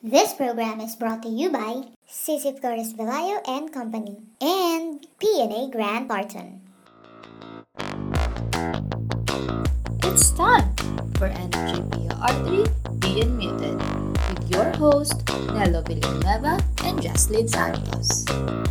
This program is brought to you by Sisi Flores Velayo and Company and PNA Grant Thornton. It's time for NGPO R3 The Unmuted with your host, Nelo Villanueva and Jaslyn Santos.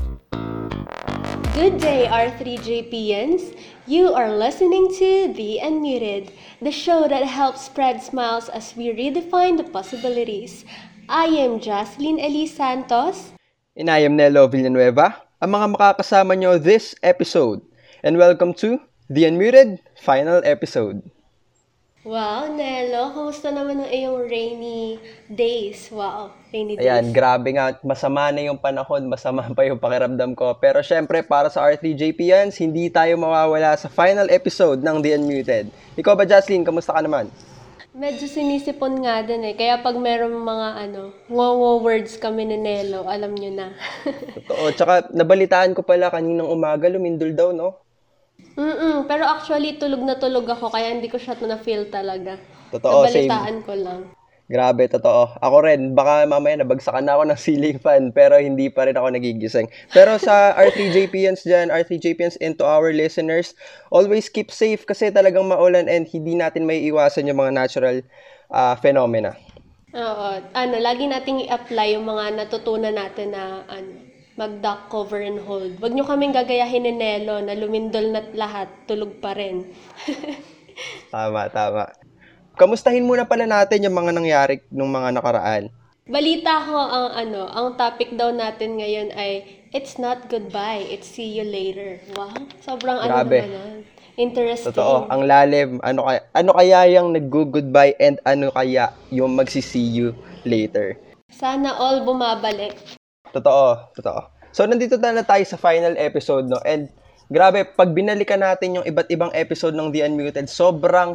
Good day, R3JPians. You are listening to The Unmuted, the show that helps spread smiles as we redefine the possibilities. I am Jaslyn Elise Santos. And I am Nelo Villanueva, ang mga makakasama nyo this episode. And welcome to The Unmuted Final Episode. Wow, Nelo, kumusta naman ang iyong rainy days? Wow, rainy days. Ayan, grabe nga, masama na yung panahon, masama pa yung pakiramdam ko. Pero syempre, para sa R3JPians, hindi tayo mawawala sa final episode ng The Unmuted. Ikaw ba, Jaslyn, kamusta ka naman? Medyo sinisipon nga din eh. Kaya pag meron mga wow words kami ni Nelo, alam nyo na. Totoo, tsaka nabalitaan ko pala kaninang umaga, lumindol daw, no? Pero actually, tulog na tulog ako, kaya hindi ko siya na-feel talaga. Totoo, nabalitaan ko lang. Grabe, totoo. Ako rin, baka mamaya nabagsakan na ako ng ceiling fan, pero hindi pa rin ako nagigising. Pero sa R3JPians dyan, R3JPians and to our listeners, always keep safe kasi talagang maulan and hindi natin may iwasan yung mga natural phenomena. Oo, lagi nating i-apply yung mga natutunan natin na mag-duck, cover, and hold. Huwag nyo kaming gagayahin ni Nelo na lumindol na lahat, tulog pa rin. Tama. Kamustahin muna pala natin yung mga nangyari nung mga nakaraan. Balita ko ang topic daw natin ngayon ay it's not goodbye, it's see you later. Wow, sobrang Grabe. naman. Interesting. Totoo, ang lalim. Ano kaya yung nag-goodbye and ano kaya yung magsi-see you later? Sana all bumabalik. Totoo. So, nandito na tayo sa final episode, no? And, grabe, pag binalikan natin yung iba't ibang episode ng The Unmuted, sobrang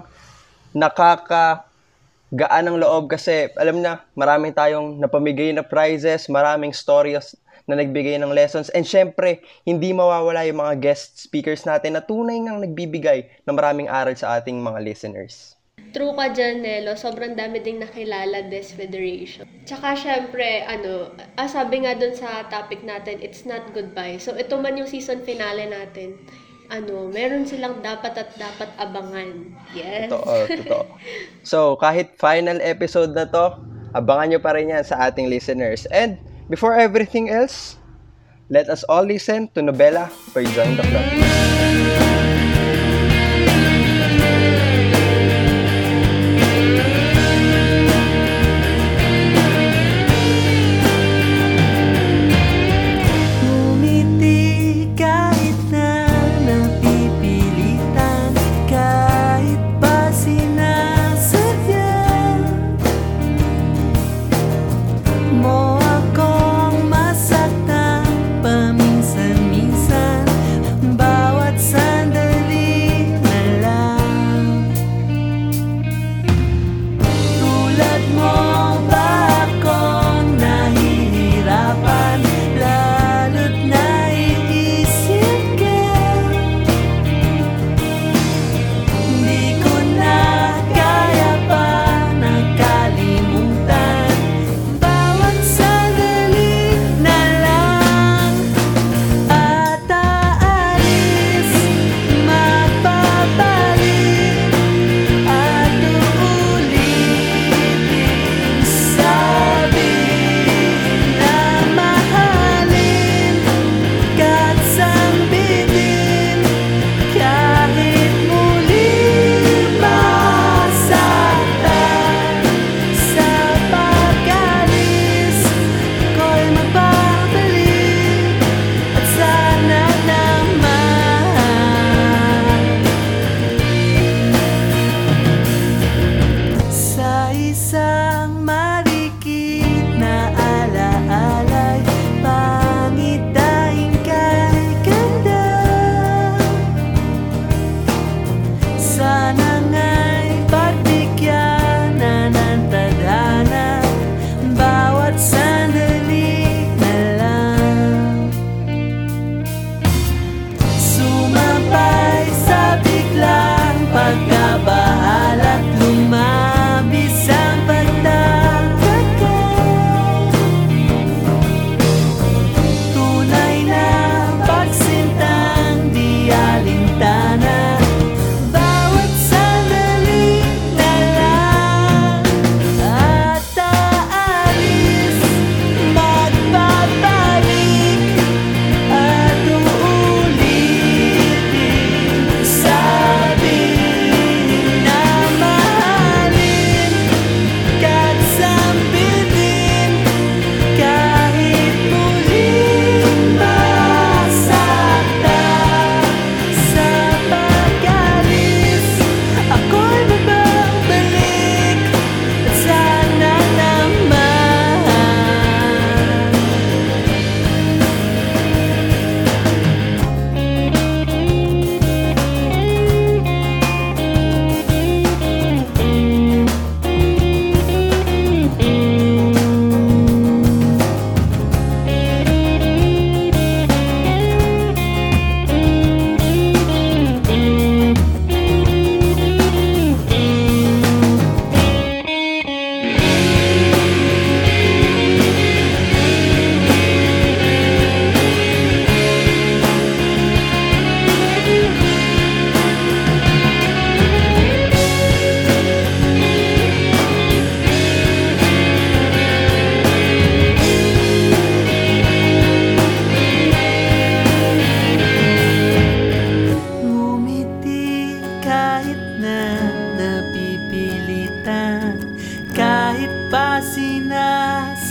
nakakagaan ng loob kasi, alam na, maraming tayong napamigay na prizes, maraming stories na nagbigay ng lessons, and syempre, hindi mawawala yung mga guest speakers natin na tunay ngang nagbibigay ng maraming aral sa ating mga listeners. True ka dyan, Nelo. Sobrang dami ding nakilala this federation. Tsaka, syempre, sabi nga dun sa topic natin, it's not goodbye. So, ito man yung season finale natin. Meron silang dapat abangan. Yes. Totoo. So, kahit final episode na to, abangan nyo pa rin yan sa ating listeners. And, before everything else, let us all listen to Nobela for Join the Club.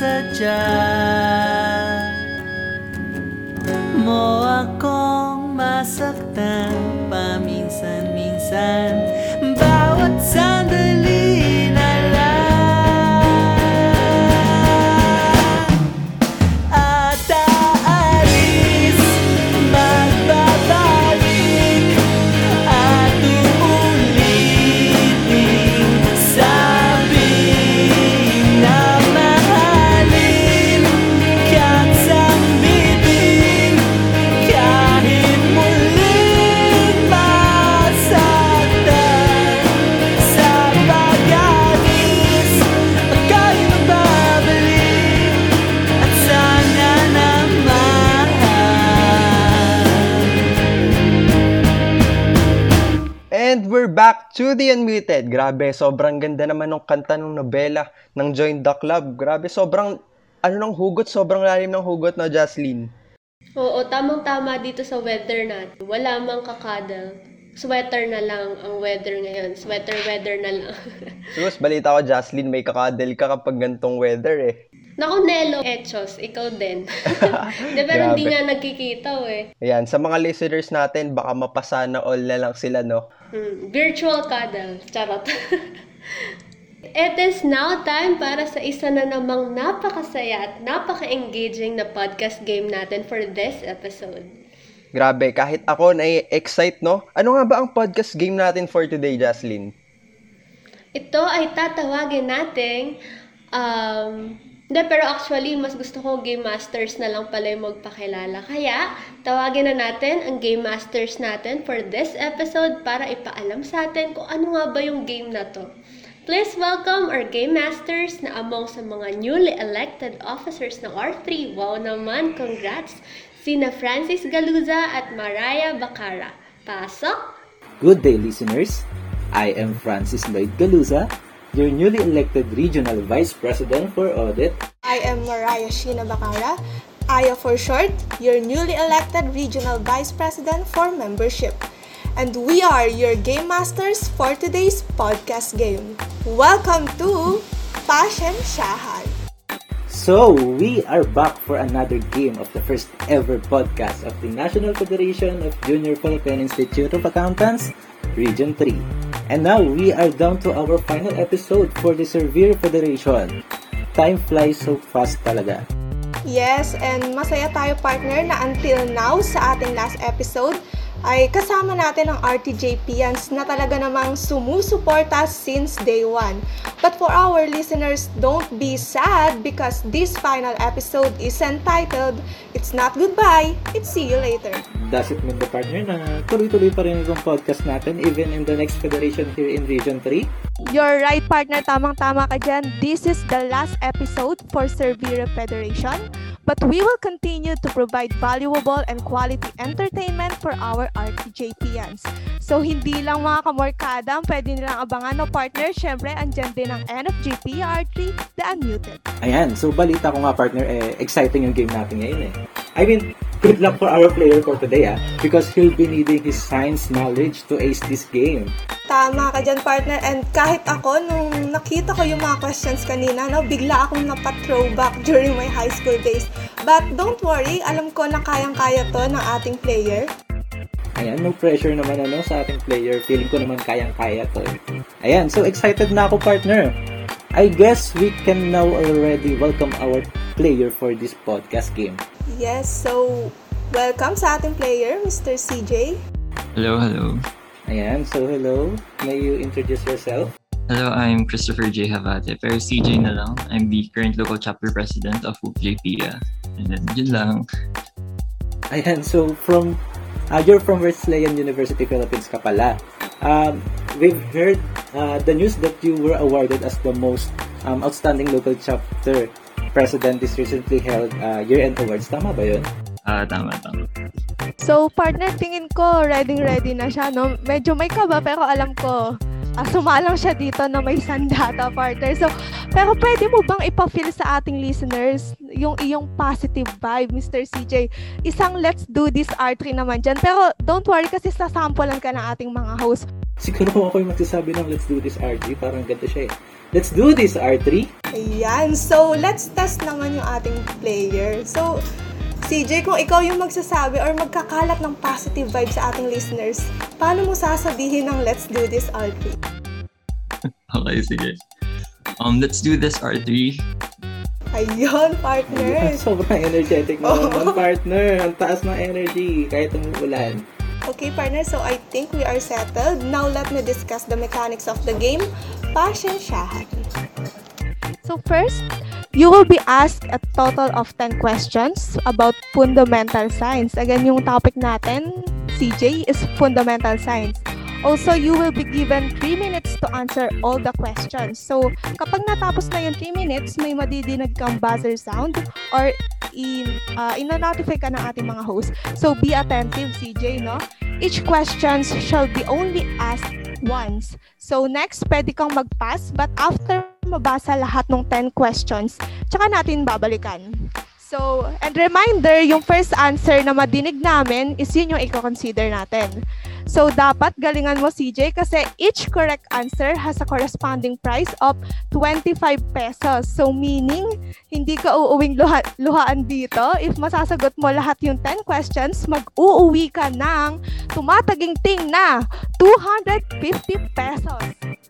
sadya mo akong masaktan paminsan-minsan, bawat sandali na lang at aalis, magbabalik at uulitin, sabihin na mahalin ka't sambitin, kahit muling masaktan sa pag-alis, ako'y magbabalik at sana naman. And we're back to the Unmuted. Grabe, sobrang ganda naman ng kanta ng nobela ng Join the Club. Grabe, sobrang, sobrang lalim ng hugot, no, Jaslyn? Oo, tamang-tama dito sa weather natin. Wala mang kakadal. Sweater na lang ang weather ngayon. Sweater weather na lang. Sus, balita ko, Jaslyn, may kakadel ka kapag gantong weather, eh. Naku, Nelo, Echos, ikaw din. Pero hindi nga nagkikita, eh. Ayan, sa mga listeners natin, baka mapasana all na lang sila, no? Virtual cuddle. Charot. It is now time para sa isa na namang napakasaya at napaka-engaging na podcast game natin for this episode. Grabe, kahit ako na-excite, no? Ano nga ba ang podcast game natin for today, Jaslyn? Ito ay tatawagin nating pero actually, mas gusto ko Game Masters na lang pala yung magpakilala. Kaya, tawagin na natin ang Game Masters natin for this episode para ipaalam sa atin kung ano nga ba yung game na to. Please welcome our Game Masters na among sa mga newly elected officers ng R3. Wow naman, congrats! Sina Francis Galuza at Mariah Bacara. Pasok! Good day, listeners. I am Francis Lloyd Galuza, your newly elected Regional Vice President for Audit. I am Mariah Sheena Bacara, Aya for short, your newly elected Regional Vice President for Membership. And we are your Game Masters for today's podcast game. Welcome to Passion Shahan. So, we are back for another game of the first ever podcast of the National Federation of Junior Philippine Institute of Accountants, Region 3. And now, we are down to our final episode for the Surveyor Federation. Time flies so fast talaga. Yes, and masaya tayo partner na until now sa ating last episode ay kasama natin ang RTJPians na talaga namang sumusuporta since day one. But for our listeners, don't be sad because this final episode is entitled, It's Not Goodbye, It's See You Later. Does it mean the partner na tuloy-tuloy pa rin itong podcast natin even in the next federation here in Region 3? You're right partner, tamang-tama ka dyan. This is the last episode for Surveyor Federation. But we will continue to provide valuable and quality entertainment for our RTJPians. So, hindi lang mga kamorkada ang pwede nilang abangan, no partner. Siyempre, andyan din ang NFGP, R3, The Unmuted. Ayan, so balita ko nga partner, exciting yung game natin ngayon eh. I mean, good luck for our player for today because he'll be needing his science knowledge to ace this game. Tama ka dyan, partner. And kahit ako, nung nakita ko yung mga questions kanina, no, bigla akong napa-throwback during my high school days. But don't worry, alam ko na kayang-kaya to ng ating player. Ayan, no pressure naman sa ating player. Feeling ko naman kayang-kaya to. Ayan, so excited na ako, partner. I guess we can now already welcome our player for this podcast game. Yes, so welcome sa ating player, Mr. CJ. Hello. Ayan, so hello. May you introduce yourself? Hello, I'm Christopher J. Havate, pero CJ na lang. I'm the current local chapter president of UPJPIA. And then, yun lang. Ayan, so you're from Wesleyan University, Philippines ka pala. We've heard the news that you were awarded as the most outstanding local chapter president is recently held year-end awards. Tama ba yun? Tama. So, partner, tingin ko ready na siya, no? Medyo may kaba, pero alam ko, sumalang siya dito na may sandata, partner. So, pero pwede mo bang ipa-feel sa ating listeners yung iyong positive vibe, Mr. CJ? Isang let's do this R3 naman dyan. Pero don't worry kasi sasampulan ka ng ating mga host. Siguro ako yung magsasabi ng let's do this RG, parang ganito siya eh. Let's do this, R3. Ayan. So, let's test naman yung ating player. So, CJ, kung ikaw yung magsasabi or magkakalat ng positive vibe sa ating listeners, paano mo sasabihin ng let's do this, R3? Okay, sige. Let's do this, R3. Ayun, partner. Sobrang energetic mo naman, partner. Ang taas ng energy, kahit umuulan. Okay, partner. So, I think we are settled. Now, let me discuss the mechanics of the game. Pasensyahan. So, first, you will be asked a total of 10 questions about fundamental science. Again, yung topic natin, CJ, is fundamental science. Also, you will be given 3 minutes to answer all the questions. So, kapag natapos na yung 3 minutes, may madidinig kang buzzer sound or ina-notify ka ng ating mga host. So, be attentive, CJ, no? Each questions shall be only asked once. So, next, pwede kang mag-pass, but after mabasa lahat ng 10 questions, tsaka natin babalikan. So, and reminder, yung first answer na madinig namin is yun yung i-consider natin. So, dapat galingan mo, CJ, kasi each correct answer has a corresponding price of 25 pesos. So, meaning, hindi ka uuwing luhaan dito. If masasagot mo lahat yung 10 questions, mag-uuwi ka ng tumataginting na 250 pesos.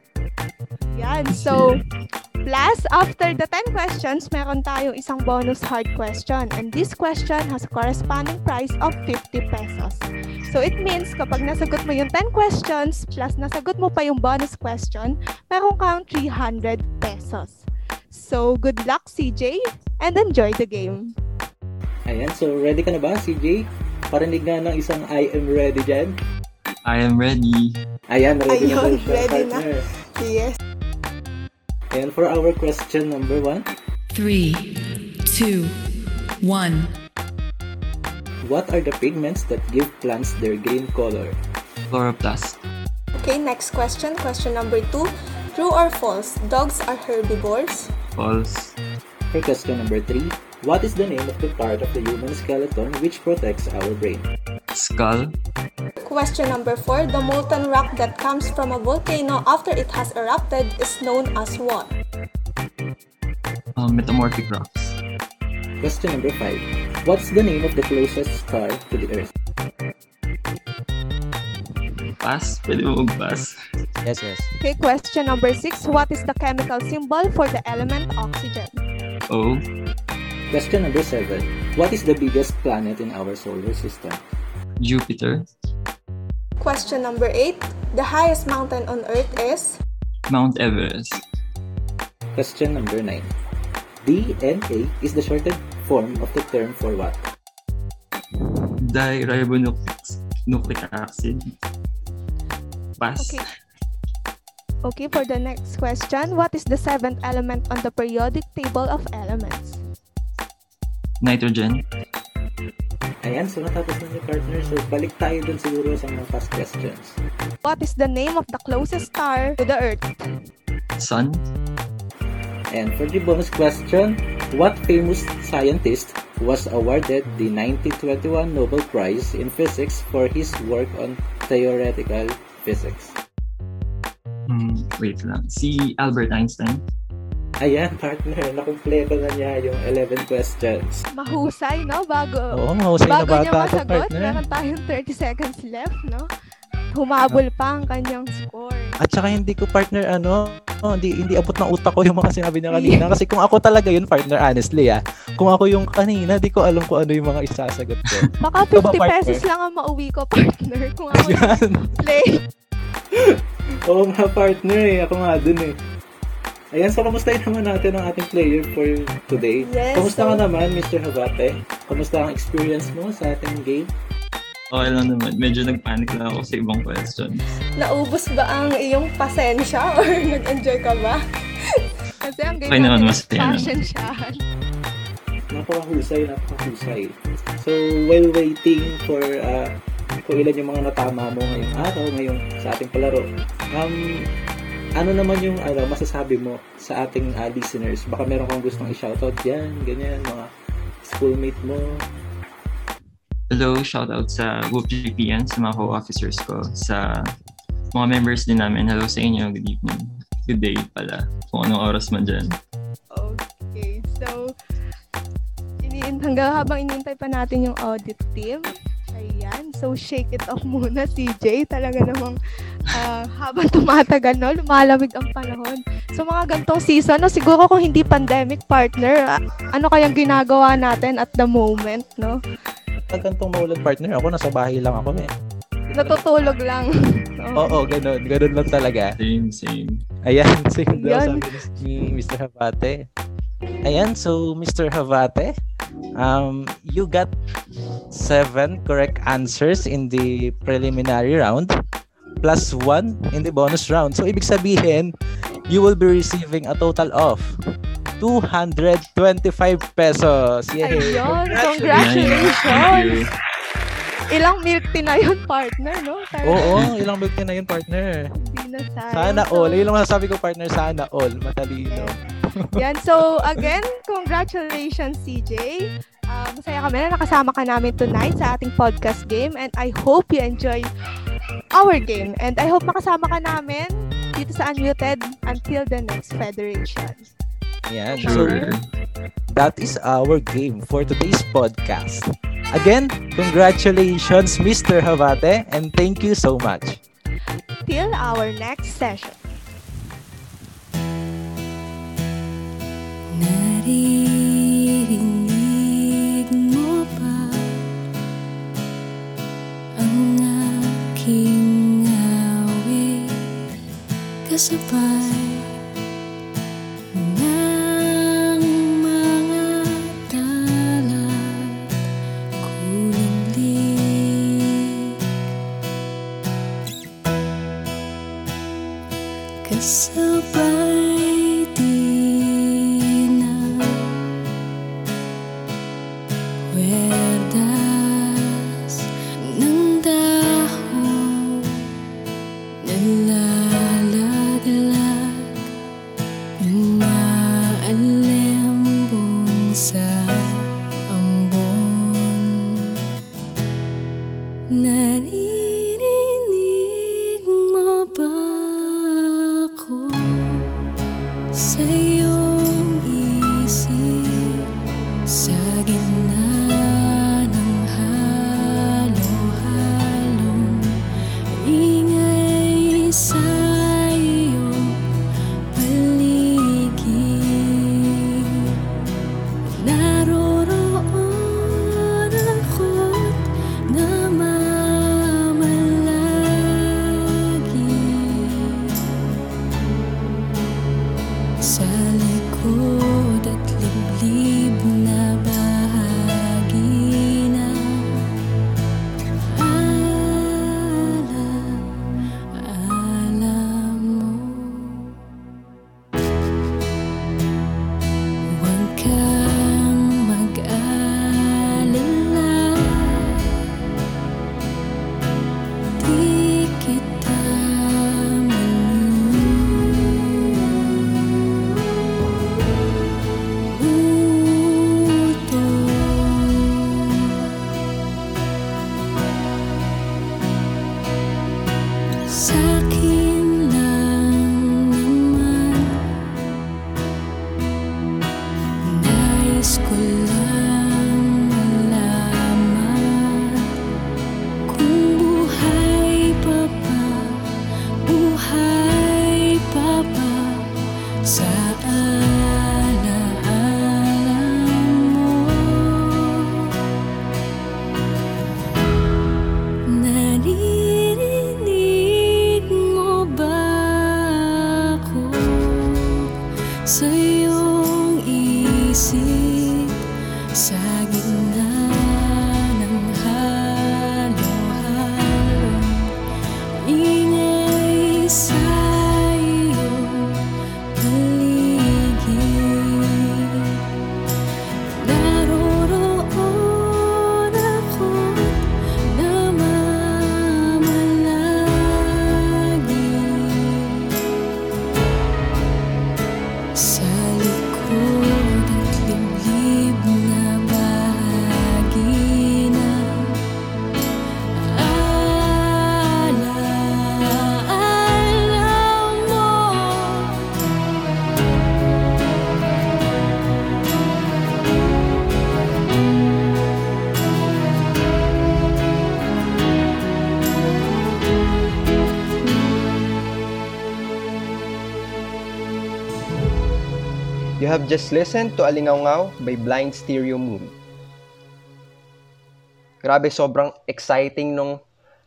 Yan. So, plus, after the 10 questions, meron tayong isang bonus hard question. And this question has a corresponding price of 50 pesos. So, it means kapag nasagot mo yung 10 questions, plus nasagot mo pa yung bonus question, meron kang 300 pesos. So, good luck, CJ, and enjoy the game. Ayan, so ready ka na ba, CJ? Parinig nga ng isang I am ready dyan. I am ready. Ayan, ready na Ayun, siya, ready partner. na. Yes. And for our question number 1, 3, 2, 1. what are the pigments that give plants their green color? Chloroplast. Okay, next question. Question number 2. True or false? Dogs are herbivores. False. For question number 3, what is the name of the part of the human skeleton which protects our brain? Skull. Question number 4. The molten rock that comes from a volcano after it has erupted is known as what? Metamorphic rocks. Question number 5, what's the name of the closest star to the Earth? Pass? Pwede mo mag-pass? Yes. Okay, question number 6. What is the chemical symbol for the element oxygen? O. Question number 7, what is the biggest planet in our solar system? Jupiter. Question number 8. The highest mountain on Earth is? Mount Everest. Question number 9, DNA is the shortened form of the term for what? Diribonucleic acid. Pass. Okay, for the next question, what is the 7th element on the periodic table of elements? Nitrogen. Ayan, so natapos na yung partner. So balik tayo dun siguro sa mga past questions. What is the name of the closest star to the Earth? Sun. And for the bonus question, what famous scientist was awarded the 1921 Nobel Prize in Physics for his work on theoretical physics? Wait lang. Si Albert Einstein. Ayan, partner. Nakumpleto na niya yung 11 questions. Mahusay, no? Oo, mahusay na bago niya bata to, masagot, partner. meron tayong 30 seconds left, no? Humabol pa ang kanyang score. At saka hindi ko partner hindi abot ng utak ko yung mga sinabi niya kanina. Kasi kung ako talaga yun, partner, honestly kung ako yung kanina, di ko alam kung ano yung mga isasagot ko. Baka 50 pesos lang ang mauwi ko, partner, kung ako yung play. Oo nga, partner. Ako nga dun Ayan, so kamustahin naman natin ang ating player for today. Yes, Kamusta ka naman, Mr. Habate? Kamusta ang experience mo sa ating game? Okay lang naman. Medyo nag-panic lang ako sa ibang questions. Naubos ba ang iyong pasensya or nag-enjoy ka ba? Kasi ang game Okay naman, natin mas is kaya naman. pasensyahan. Napakahusay. So, while waiting for kung ilan yung mga natama mo ngayong araw, sa ating palaro, ano naman yung masasabi mo sa ating listeners? Baka meron kang gustong i-shoutout dyan, ganyan, mga schoolmate mo. Hello, shoutout sa WOOP GPN, sa mga co-officers ko, sa mga members din namin. Hello sa inyo, good evening. good day pala. Kung anong oras man dyan. Okay, so habang inintay pa natin yung audit team. Ayan, so shake it off muna, CJ. Talaga namang habang tumatagal, no, lumalamig ang panahon. So mga gantong season, no, siguro kung hindi pandemic, partner, ano kayang ginagawa natin at the moment, no? Pag gantong maulan, partner, ako nasa bahay lang ako eh. Natutulog lang. Oo, ganun lang talaga. Same. Ayan, same daw sabi ni Mr. Havate. Ayan, so Mr. Havate, you got 7 correct answers in the preliminary round plus 1 in the bonus round. So ibig sabihin, you will be receiving a total of 225 pesos. Yay! Ayun, congratulations! Ilang milk tea na yun, partner, no? Oo, ilang milk tea na yun, partner. Hindi na sayang. Sana all. Yun lang masasabi ko, partner, sana all. Matalino. Yan, so again, congratulations, CJ. Masaya kami na nakasama ka namin tonight sa ating podcast game, and I hope you enjoy our game, and I hope makasama ka namin dito sa Unmuted until the next Federation. Yan. Sure. So, that is our game for today's podcast. Again, congratulations, Mr. Havate, and thank you so much. Till our next session. Naririnig mo ba ang aking awit kasabay ng mga talat kulilig kasabay werdas ng dahon nalalaglag ng maalembong sa ambon. Naririnig mo ba ako sa iyong isip sa gitna sa iyong paligid, naroroon ako't namamalagi sa likod at liblib na bahagi ng sa'kin lang naman. Nais ko lang malaman kung buhay pa ba sa alaala mo. Naririnig mo ba ako sa iyong isip sa gitna ng halo-halo ingay sa iyong paligid, naroroon ako't namamalagi sa likod at liblib na bahay. You have just listened to Alingaw by Blind Stereo Moon. Grabe, sobrang exciting nung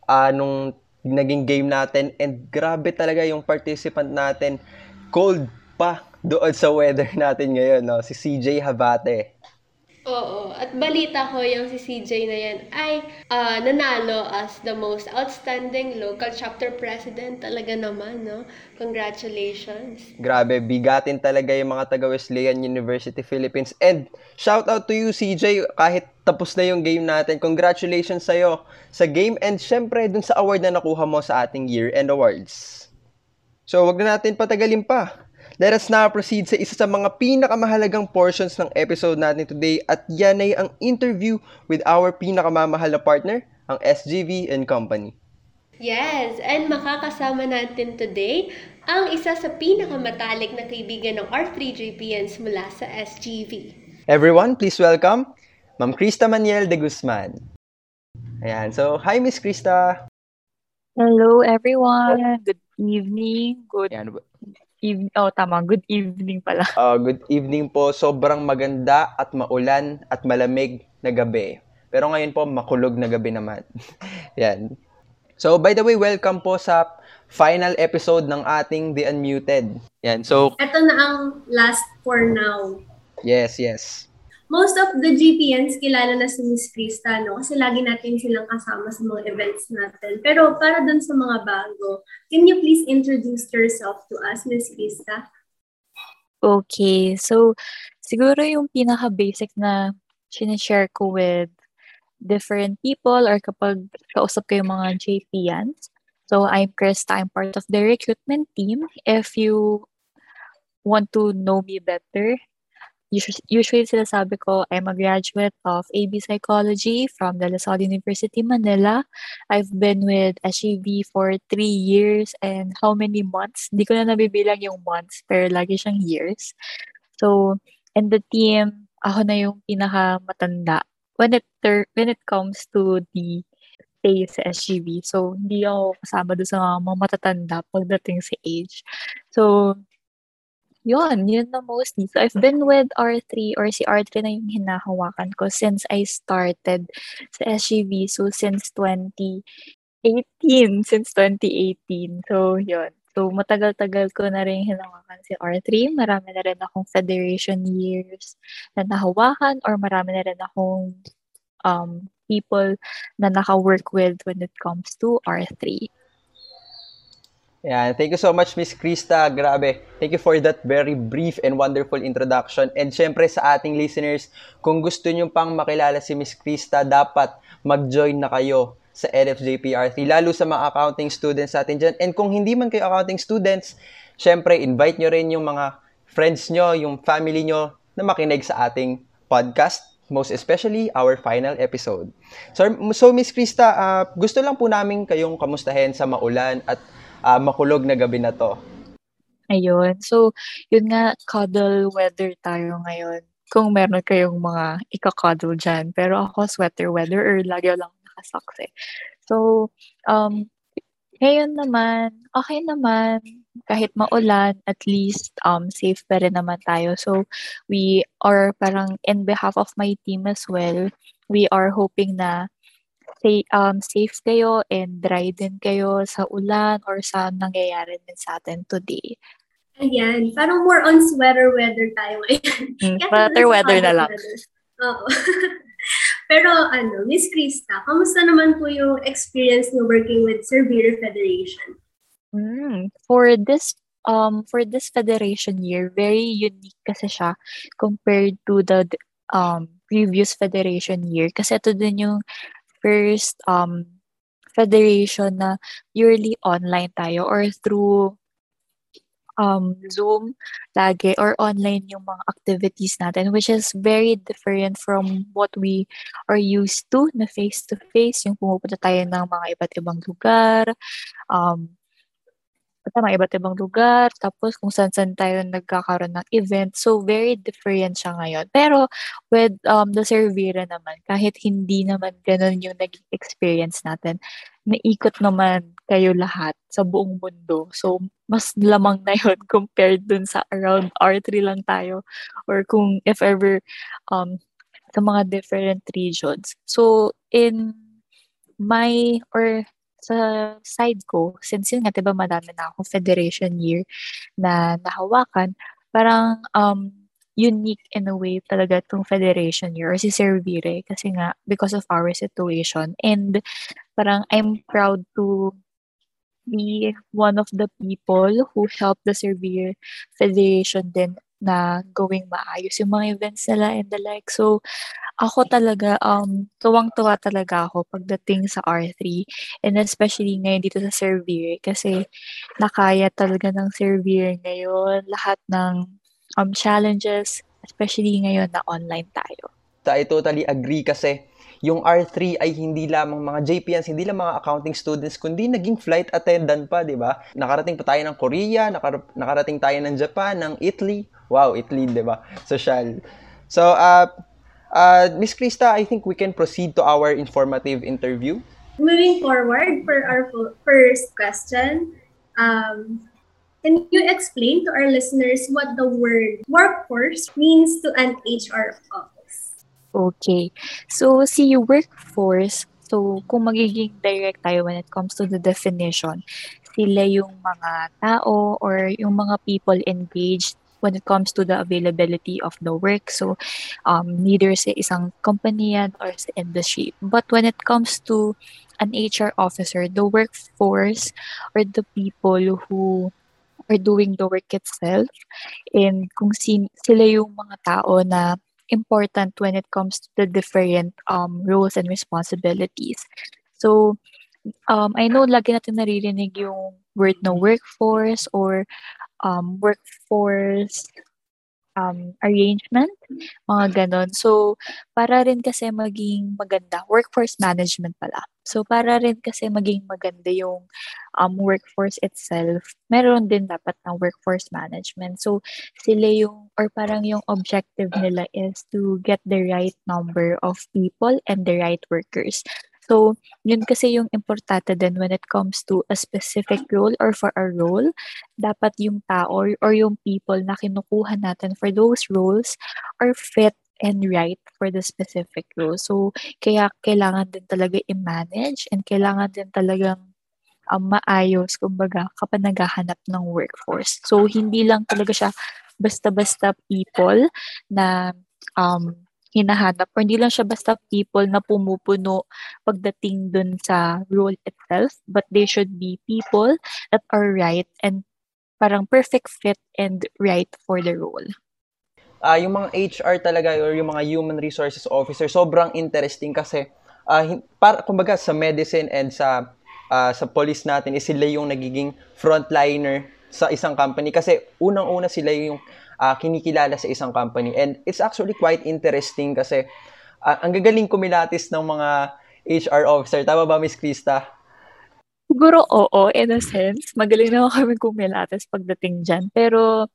naging game natin, and grabe talaga yung participant natin. Cold pa doon sa weather natin ngayon, no? Si CJ Habate. Oo. At balita ko yung si CJ na yan ay nanalo as the most outstanding local chapter president. Talaga naman, no? Congratulations. Grabe, bigatin talaga yung mga taga Wesleyan University Philippines. And shout out to you, CJ, kahit tapos na yung game natin. Congratulations sa'yo sa game, and syempre dun sa award na nakuha mo sa ating year-end awards. So, wag na natin patagalin pa. Let us now proceed sa isa sa mga pinakamahalagang portions ng episode natin today, at yan ay ang interview with our pinakamamahal na partner, ang SGV and Company. Yes, and makakasama natin today ang isa sa pinakamatalik na kaibigan ng R3JPNs mula sa SGV. Everyone, please welcome Ma'am Krista Maniel de Guzman. Ayan, so hi Miss Krista. Hello everyone. Good evening. Ayan. Tama. Good evening pala. Good evening po. Sobrang maganda at maulan at malamig na gabi. Pero ngayon po, makulog na gabi naman. Yan. So, by the way, welcome po sa final episode ng ating The Unmuted. Yan. So, ito na ang last for now. Yes. Most of the GPNs kilala na si Miss Krista, no? Kasi lagi natin silang kasama sa mga events natin. Pero para dun sa mga bago, can you please introduce yourself to us, Miss Krista? Okay. So, siguro yung pinaka-basic na sinishare ko with different people or kapag kausap ko yung mga JPNs. So, I'm Krista. I'm part of the recruitment team. If you want to know me better, usually sinasabi ko, I'm a graduate of AB Psychology from De La Salle University, Manila. I've been with SGV for 3 years, and how many months? Hindi ko na nabibilang yung months, pero lagi siyang years. So, in the team, ako na yung pinakamatanda when it comes to the stay sa SGV. So, hindi ako kasama doon sa mga matatanda pagdating sa age. So, yun na mostly. So, I've been with R3 or si R3 na yung hinahawakan ko since I started sa SGV. So, since 2018. So, yun. So, matagal-tagal ko na rin hinahawakan si R3. Marami na rin akong federation years na nahawakan, or marami na rin akong people na naka-work with when it comes to R3. Yeah, thank you so much, Miss Krista. Grabe. Thank you for that very brief and wonderful introduction. And syempre sa ating listeners, kung gusto nyo pang makilala si Miss Krista, dapat mag-join na kayo sa NFJPR3, lalo sa mga accounting students natin dyan. And kung hindi man kayo accounting students, syempre invite nyo rin yung mga friends nyo, yung family nyo na makinig sa ating podcast, most especially our final episode. So Miss Krista, gusto lang po namin kayong kamustahin sa maulan at makulog na gabi na to. Ayun. So, yun nga, cuddle weather tayo ngayon. Kung meron kayong mga ika-cuddle dyan. Pero ako, sweater weather, or lagi lang nakasocks eh. So, ngayon naman, okay naman. Kahit maulan, at least safe pa rin naman tayo. So, we are parang in behalf of my team as well, we are hoping na safe kayo and dry din kayo sa ulan or sa nangyayari din sa atin today. Ayan, parang more on sweater weather tayo ngayon. Sweater weather na lang. Oo. Pero Miss Krista, kamusta naman po yung experience niyo working with Surveyor Federation? For this federation year, very unique kasi siya compared to the previous federation year. Kasi ito din yung first federation na purely online tayo or through Zoom lagi or online yung mga activities natin, which is very different from what we are used to na face-to-face, yung pumupunta tayo ng mga iba't ibang lugar, tapos kung saan-saan tayo nagkakaroon ng event. So, very different siya ngayon. Pero, with the Survera naman, kahit hindi naman ganun yung naging experience natin, naikot naman kayo lahat sa buong mundo. So, mas lamang na yun compared dun sa around R3 lang tayo or kung if ever sa mga different regions. So, in my or sa side ko, since yun nga, diba madami na akong federation year na nahawakan, parang unique in a way talaga itong federation year or si Sir Vire kasi nga because of our situation. And parang I'm proud to be one of the people who helped the Severe Federation din na gawing maayos yung mga events nila and the like. So, ako talaga, tuwang-tuwa talaga ako pagdating sa R3 and especially ngayon dito sa Severe kasi nakaya talaga ng Severe ngayon lahat ng challenges, especially ngayon na online tayo. I totally agree kasi yung R3 ay hindi lamang mga JPNs, hindi lang mga accounting students, kundi naging flight attendant pa, di ba? Nakarating pa tayo ng Korea, nakarating tayo ng Japan, ng Italy. Wow, Italy, di ba? Social. So, Miss Krista, I think we can proceed to our informative interview. Moving forward for our first question, can you explain to our listeners what the word workforce means to an HR office? Okay. So, si workforce, so kung magiging direct tayo when it comes to the definition, sila yung mga tao or yung mga people engaged when it comes to the availability of the work. So, neither sa isang company yan or sa industry. But when it comes to an HR officer, the workforce or the people who are doing the work itself and kung sila yung mga tao na important when it comes to the different roles and responsibilities. So, I know lagi natin naririnig yung word na workforce or workforce arrangement, mga ganon. So, para rin kasi maging maganda, workforce management pala. So, para rin kasi maging maganda yung workforce itself, meron din dapat ng workforce management. So, sila yung, or parang yung objective nila is to get the right number of people and the right workers. So, yun kasi yung importante din when it comes to a specific role or for a role. Dapat yung tao or yung people na kinukuha natin for those roles are fit and right for the specific role. So, kaya kailangan din talaga i-manage and kailangan din talagang maayos, kumbaga, kapag naghahanap ng workforce. So, hindi lang talaga siya basta-basta people na hinahanap or hindi lang siya basta people na pumupuno pagdating dun sa role itself, but they should be people that are right and parang perfect fit and right for the role. Yung mga HR talaga or yung mga human resources officer, sobrang interesting kasi kumbaga sa medicine and sa police natin is sila yung nagiging frontliner sa isang company kasi unang-una sila yung kinikilala sa isang company. And it's actually quite interesting kasi ang gagaling kumilatis ng mga HR officer. Tama ba, Miss Krista? Siguro oo, in a sense. Magaling naman kami kumilatis pagdating dyan. Pero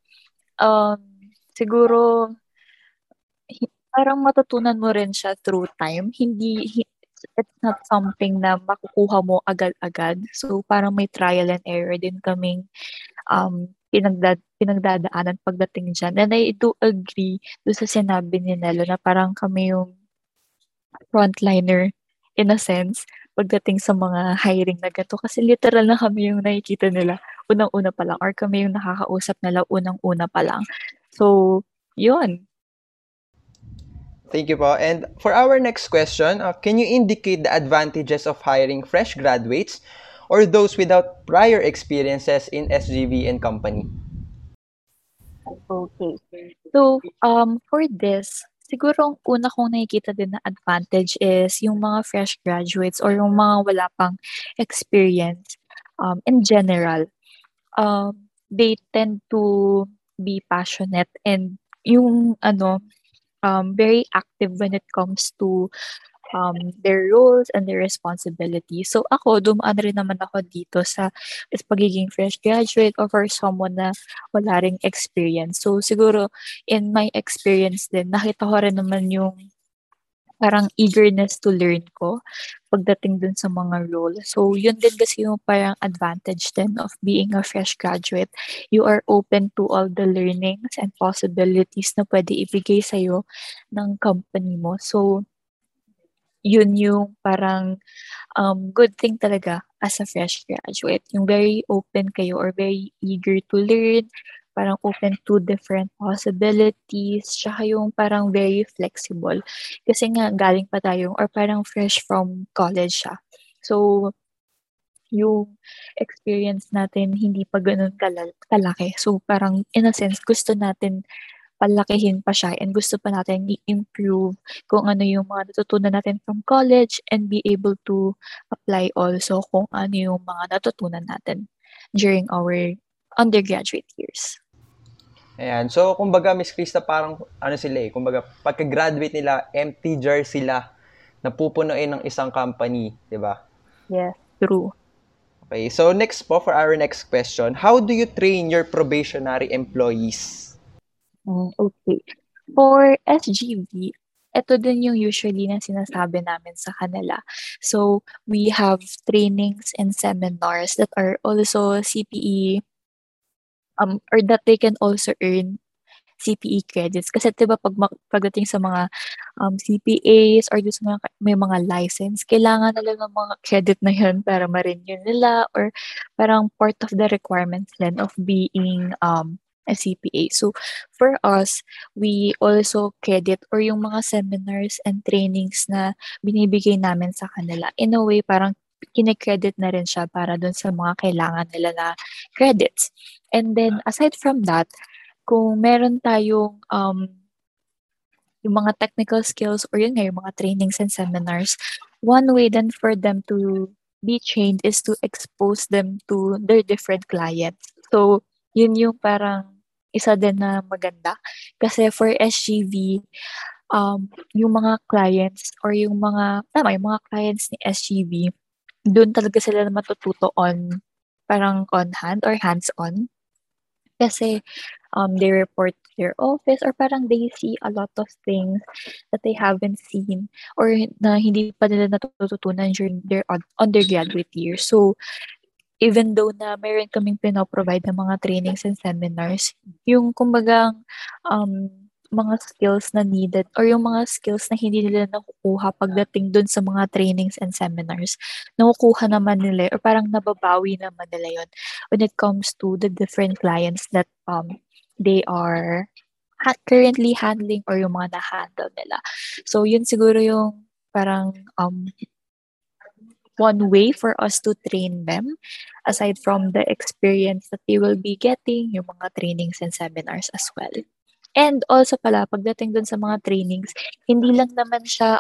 siguro parang matutunan mo rin siya through time. It's not something na makukuha mo agad-agad. So parang may trial and error din kaming pinagdadaanan pagdating dyan. And I do agree doon sa sinabi ni Nelo na parang kami yung frontliner in a sense pagdating sa mga hiring na ganito. Kasi literal na kami yung nakikita nila unang-una pa lang or kami yung nakakausap nila unang-una pa lang. So, yun. Thank you po. And for our next question, can you indicate the advantages of hiring fresh graduates or those without prior experiences in SGV and company? Okay. So, for this, siguro ang una kong nakikita din na advantage is yung mga fresh graduates or yung mga wala pang experience in general. They tend to be passionate and yung very active when it comes to their roles and their responsibilities. So ako, dumaan rin naman ako dito sa pagiging fresh graduate or for someone na wala ring experience. So siguro, in my experience din, nakita ko rin naman yung parang eagerness to learn ko pagdating dun sa mga role. So, yun din kasi yung parang advantage din of being a fresh graduate. You are open to all the learnings and possibilities na pwede ibigay sa'yo ng company mo. So, yun yung parang good thing talaga as a fresh graduate. Yung very open kayo or very eager to learn, parang open to different possibilities, tsaka yung parang very flexible. Kasi nga, galing pa tayong, or parang fresh from college siya. So, yung experience natin hindi pa ganun kalaki. So, parang in a sense, gusto natin palakihin pa siya and gusto pa natin i-improve kung ano yung mga natutunan natin from college and be able to apply also kung ano yung mga natutunan natin during our undergraduate years. Ayan. So, kumbaga, Miss Krista, parang ano sila kumbaga, pagka-graduate nila, empty jar sila na pupunuin ng isang company, di ba? Yes, true. Okay. So, next po, for our next question, how do you train your probationary employees? Okay. For SGV, ito din yung usually na sinasabi namin sa kanila. So, we have trainings and seminars that are also CPE, or that they can also earn CPE credits. Kasi diba pagdating sa mga CPAs or sa mga, may mga license, kailangan nila ng mga credit na yun para ma-renew nila or parang part of the requirements then of being a CPA. So, for us, we also credit or yung mga seminars and trainings na binibigay namin sa kanila. In a way, parang kine-credit na rin siya para dun sa mga kailangan nila na credits. And then, aside from that, kung meron tayong yung mga technical skills or yun nga, yung mga trainings and seminars, one way then for them to be trained is to expose them to their different clients. So, yun yung parang isa din na maganda. Kasi for SGV, yung mga clients or yung mga clients ni SGV, doon talaga sila matututo on parang on hand or hands-on. Kasi they report to their office or parang they see a lot of things that they haven't seen or na hindi pa nila natututunan during their undergraduate years. So, even though na mayroon kaming pinoprovide ng mga trainings and seminars, yung kumbagang mga skills na needed or yung mga skills na hindi nila nakukuha pagdating dun sa mga trainings and seminars, nakukuha naman nila or parang nababawi naman nila yun when it comes to the different clients that they are currently handling or yung mga na-handle nila. So, yun siguro yung parang one way for us to train them aside from the experience that they will be getting, yung mga trainings and seminars as well. And also pala, pagdating dun sa mga trainings, hindi lang naman siya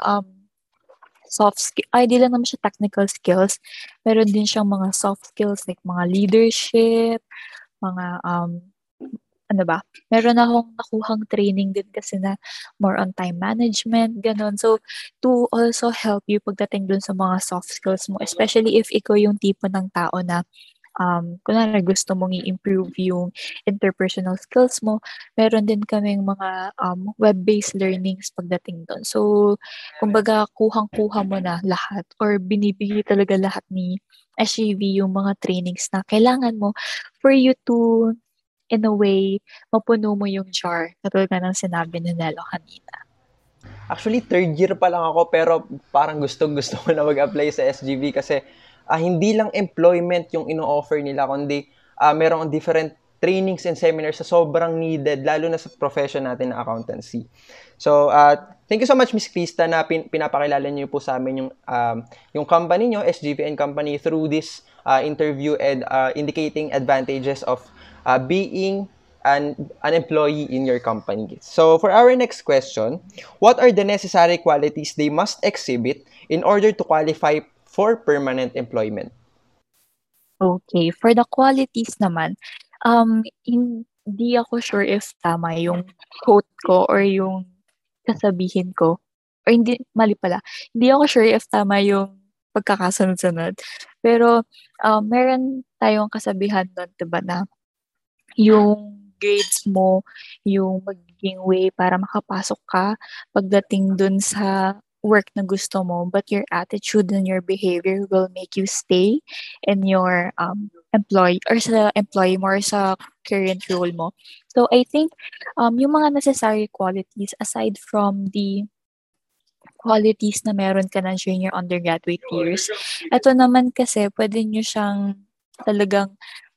hindi lang naman siya technical skills. Meron din siyang mga soft skills like mga leadership, mga meron akong nakuhang training din kasi na more on time management, ganun. So, to also help you pagdating dun sa mga soft skills mo, especially if ikaw yung tipo ng tao na kunwari gusto mong i-improve yung interpersonal skills mo, meron din kaming mga web-based learnings pagdating doon. So, kumbaga, kuhang-kuha mo na lahat or binibigay talaga lahat ni SGV yung mga trainings na kailangan mo for you to, in a way, mapuno mo yung jar. Katulad nga ng sinabi ni Nelo kanina. Actually, third year pa lang ako pero parang gustong-gusto ko na mag-apply sa SGV kasi hindi lang employment yung ino-offer nila kundi merong different trainings and seminars na sobrang needed lalo na sa profession natin na accountancy. So, thank you so much Miss Krista na pinapakilala niyo po sa amin yung company niyo, SGV and Company, through this interview and indicating advantages of being an employee in your company. So, for our next question, what are the necessary qualities they must exhibit in order to qualify for permanent employment? Okay, for the qualities naman, hindi ako sure if tama yung quote ko or yung kasabihin ko. Or hindi, mali pala. Hindi ako sure if tama yung pagkakasunod-sunod. Pero, meron tayong kasabihan doon, diba, na yung grades mo, yung magiging way para makapasok ka pagdating dun sa work na gusto mo, but your attitude and your behavior will make you stay in your employee mo or sa current role mo. So I think yung mga necessary qualities aside from the qualities na meron ka na during your undergraduate years, ito naman kasi pwede nyo siyang talagang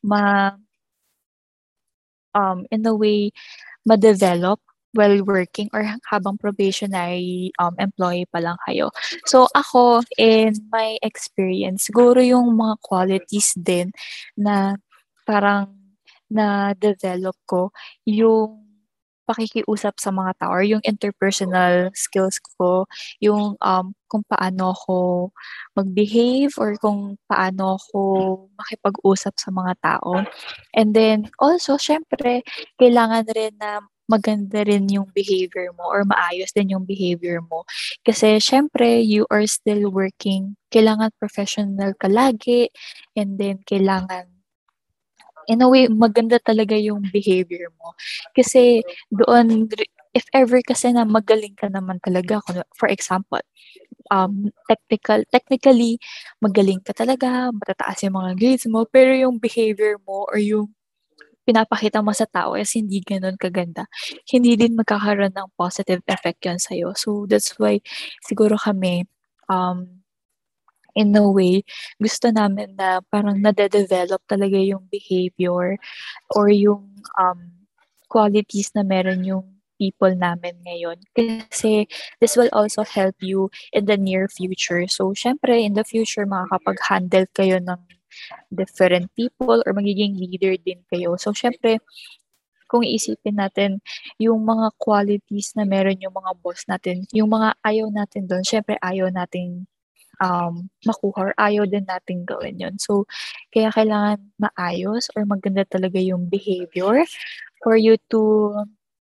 in a way ma-develop while working or habang probationary employee pa lang kayo. So ako, in my experience, siguro yung mga qualities din na parang na-develop ko, yung pakikiusap sa mga tao or yung interpersonal skills ko, yung kung paano ako mag-behave or kung paano ako makipag-usap sa mga tao. And then also, syempre, kailangan rin na maganda rin yung behavior mo or maayos din yung behavior mo. Kasi syempre, you are still working. Kailangan professional ka lagi and then kailangan in a way, maganda talaga yung behavior mo. Kasi doon, if ever kasi na magaling ka naman talaga, for example, technically, magaling ka talaga, matataas yung mga grades mo, pero yung behavior mo or yung pinapakita mo sa tao is hindi ganun kaganda. Hindi din magkakaroon ng positive effect yun sa'yo. So, that's why siguro kami, in a way, gusto namin na parang nade-develop talaga yung behavior or yung qualities na meron yung people namin ngayon. Kasi this will also help you in the near future. So, syempre, in the future, makakapag-handle kayo ng different people or magiging leader din kayo. So, syempre, kung iisipin natin yung mga qualities na meron yung mga boss natin, yung mga ayaw natin doon, syempre ayaw nating makuha or ayaw din nating gawin yun. So, kaya kailangan maayos or maganda talaga yung behavior for you to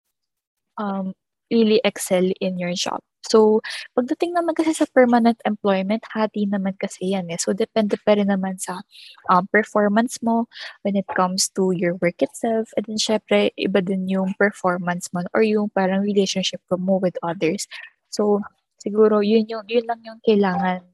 really excel in your job. So, pagdating naman kasi sa permanent employment, hati naman kasi yan eh. So, depende pa rin naman sa performance mo when it comes to your work itself. And then, syempre, iba din yung performance mo or yung parang relationship mo with others. So, siguro, yun lang yung kailangan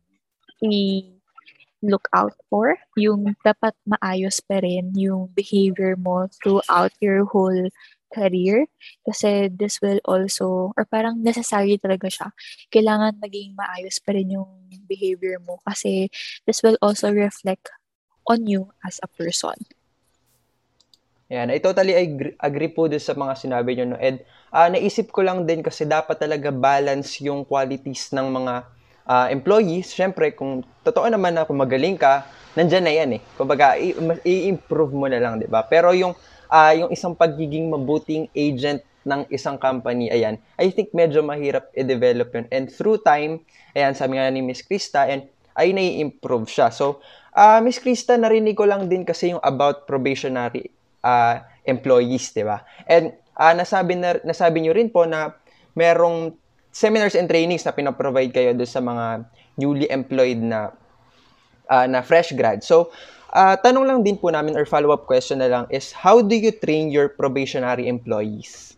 i-look out for. Yung dapat maayos pa rin yung behavior mo throughout your whole career. Kasi this will also, or parang necessary talaga siya. Kailangan maging maayos pa rin yung behavior mo kasi this will also reflect on you as a person. Yan, I totally agree po din sa mga sinabi nyo, no, Ed. Naisip ko lang din kasi dapat talaga balance yung qualities ng mga employees. Siyempre, kung totoo naman na kung magaling ka, nandyan na yan eh. Kumbaga, i-improve mo na lang, di ba? Pero yung isang pagiging mabuting agent ng isang company, ayan, I think medyo mahirap i-develop yun. And through time, ayan, sabi nga ni Miss Krista, and ay nai-improve siya. So, Miss Krista, narinig ko lang din kasi yung about probationary employees, di ba? And nasabi nyo rin po na merong seminars and trainings na pinaprovide kayo doon sa mga newly employed na fresh grad. So, tanong lang din po namin or follow-up question na lang is, how do you train your probationary employees?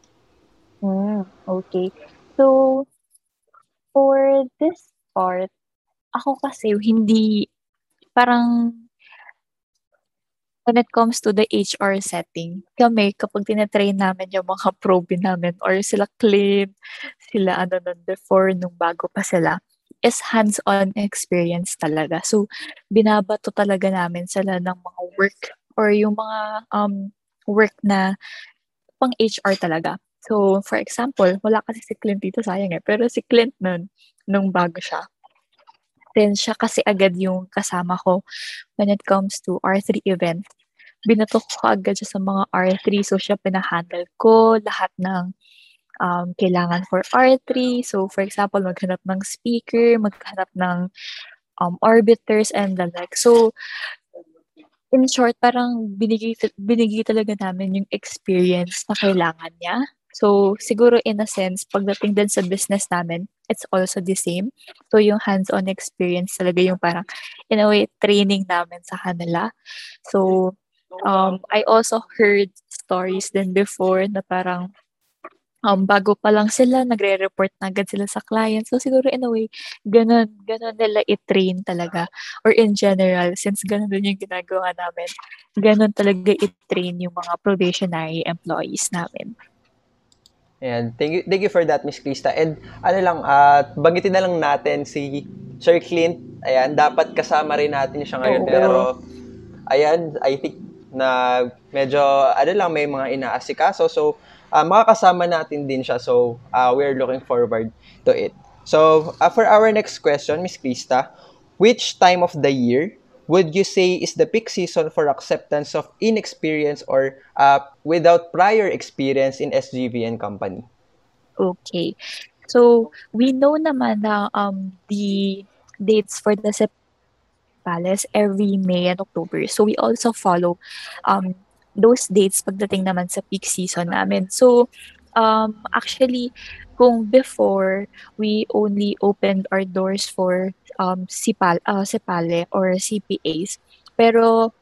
Okay. So, for this part, ako kasi hindi, parang when it comes to the HR setting, kami, kapag tinatrain namin yung mga probe namin or sila Clint, sila nun before, nung bago pa sila, is hands-on experience talaga. So, binabato talaga namin sila ng mga work or yung mga work na pang HR talaga. So, for example, wala kasi si Clint dito, sayang eh. Pero si Clint nung bago siya, then siya kasi agad yung kasama ko when it comes to R3 event. Binato ko agad siya sa mga R3. So, siya pinahandle ko lahat ng kailangan for R3. So, for example, maghanap ng speaker, maghanap ng orbiters, and the like. So, in short, parang binigay talaga namin yung experience na kailangan niya. So, siguro in a sense, pagdating din sa business namin, it's also the same. So, yung hands-on experience talaga yung parang, in a way, training namin sa kanila. So, I also heard stories din before na parang bago pa lang sila, nagre-report na agad sila sa client. So, siguro in a way, ganun nila i-train talaga. Or in general, since ganun din yung ginagawa namin, ganun talaga i-train yung mga probationary employees namin. Ayan. Thank you for that, Miss Krista. And ano lang, banggitin na lang natin si Sir Clint. Ayan, dapat kasama rin natin siya ngayon. Oo. Pero, ayan, I think na medyo, ano lang, may mga inaasikaso. So, makakasama natin din siya. So, we're looking forward to it. So, for our next question, Miss Krista, which time of the year would you say is the peak season for acceptance of inexperience or without prior experience in SGV and company? Okay. So, we know naman na the dates for the Palace every May and October. So, we also follow those dates pagdating naman sa peak season namin. So, actually, kung before, we only opened our doors for Sipale or CPAs. Pero,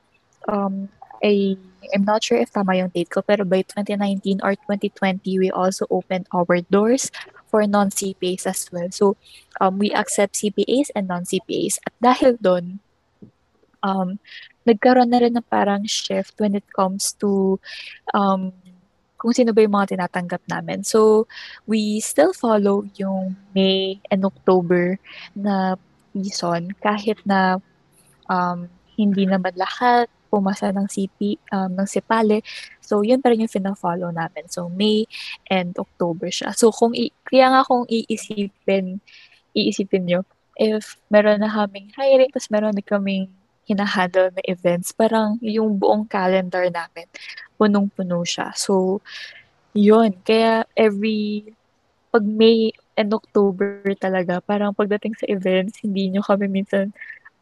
I'm not sure if tama yung date ko, pero by 2019 or 2020, we also opened our doors for non-CPAs as well. So, we accept CPAs and non-CPAs. At dahil doon, nagkaroon na rin ng parang shift when it comes to kung sino ba yung mga tinatanggap namin. So, we still follow yung May and October na season kahit na hindi naman lahat pumasa ng ng Sipale. So, yun pa rin yung fina-follow namin. So, May and October siya. So, kaya nga kung iisipin nyo, if meron na kaming hiring, tapos meron na kaming hinahandle na events, parang yung buong calendar namin, punong-puno siya. So, yun. Kaya pag May and October talaga, parang pagdating sa events, hindi nyo kami minsan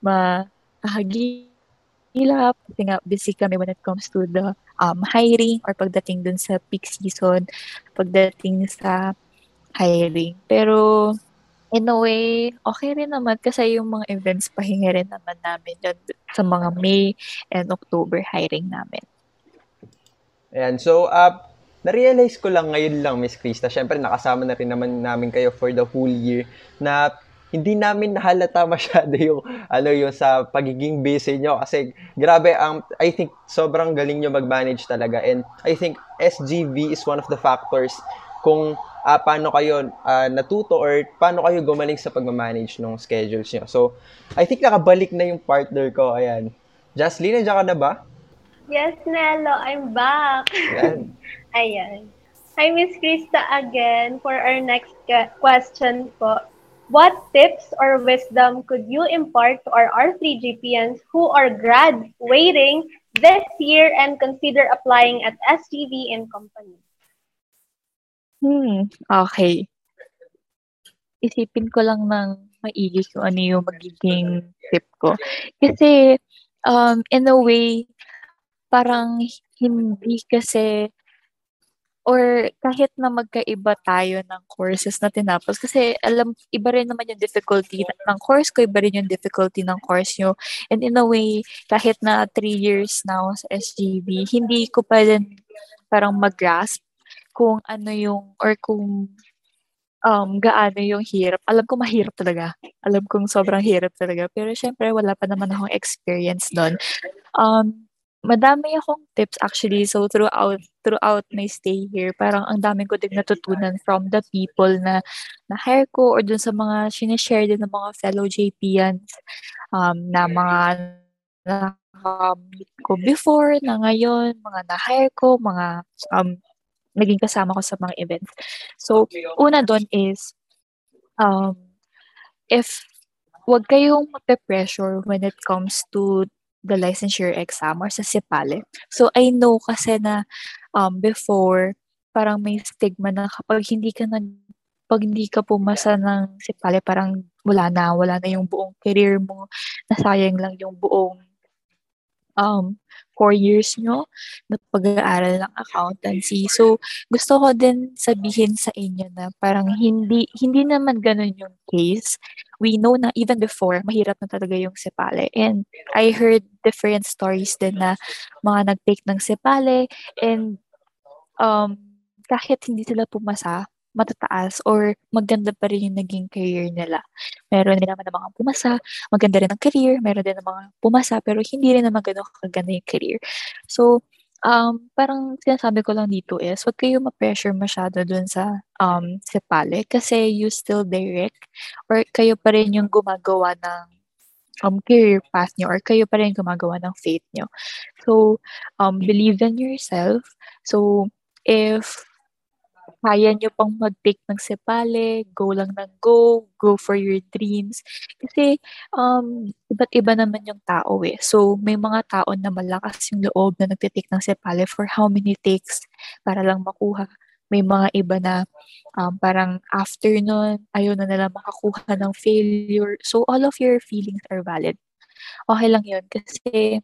mahagilap. Kasi nga, busy kami when it comes to the hiring or pagdating dun sa peak season, pagdating sa hiring. Pero, in a way, okay rin naman kasi yung mga events pahinga rin naman namin dyan sa mga May and October hiring namin. Ayan. So, na-realize ko lang ngayon lang, Miss Krista, syempre nakasama na rin naman namin kayo for the whole year, na hindi namin nahalata masyado yung sa pagiging busy nyo kasi grabe I think sobrang galing nyo mag-manage talaga, and I think SGV is one of the factors kung paano kayo natuto or paano kayo gumaling sa pagmamanage ng schedules nyo. So, I think nakabalik na yung partner ko. Ayan. Jaslyn, nandiyan ka na ba? Yes, Nello, I'm back. Ayan. Ayan. Hi, Miss Krista again. For our next question po, what tips or wisdom could you impart to our R3GPNs who are graduating this year and consider applying at SGV and company? Okay. Isipin ko lang ng maigi kung ano yung magiging tip ko. Kasi, in a way, parang hindi kasi, or kahit na magkaiba tayo ng courses na tinapos, kasi iba rin naman yung difficulty ng course ko, iba rin yung difficulty ng course nyo. And in a way, kahit na 3 years now sa SGB, hindi ko pa rin parang mag-grasp kung ano yung, or kung gaano yung hirap. Alam ko mahirap talaga. Alam kong sobrang hirap talaga. Pero syempre, wala pa naman akong experience doon. Madami akong tips actually. So, throughout my stay here, parang ang dami ko din natutunan from the people na na-hire ko or dun sa mga sinishare din ng mga fellow JPians na mga na-meet ko before, na ngayon, mga na-hire ko, mga naging kasama ko sa mga events. So, una doon is, if wag kayong magpe-pressure when it comes to the licensure exam or sa Sipale. So, I know kasi na before, parang may stigma na pag hindi ka pumasa ng Sipale, parang wala na yung buong career mo, nasayang lang yung buong 4 years nyo na pag-aaral ng accountancy. So, gusto ko din sabihin sa inyo na parang hindi naman ganun yung case. We know na even before, mahirap na talaga yung Sipale. And I heard different stories din na mga nag-take ng Sipale and kahit hindi sila pumasa, matataas or maganda pa rin yung naging career nila. Meron din naman ng mga pumasa, maganda rin ang career. Meron din ng mga pumasa, pero hindi rin naman ganun kaganda yung career. So, parang sinasabi ko lang dito is, wag kayo ma-pressure masyado dun sa Sepale kasi you still direct or kayo pa rin yung gumagawa ng career path nyo or kayo pa rin gumagawa ng faith nyo. So, believe in yourself. So, if kaya nyo pang mag-take ng Sepale, go lang ng go for your dreams. Kasi, iba't iba naman yung tao eh. So, may mga tao na malakas yung loob na nagtitake ng Sepale for how many takes para lang makuha. May mga iba na parang after nun, ayaw na nila makakuha ng failure. So, all of your feelings are valid. Okay lang yun kasi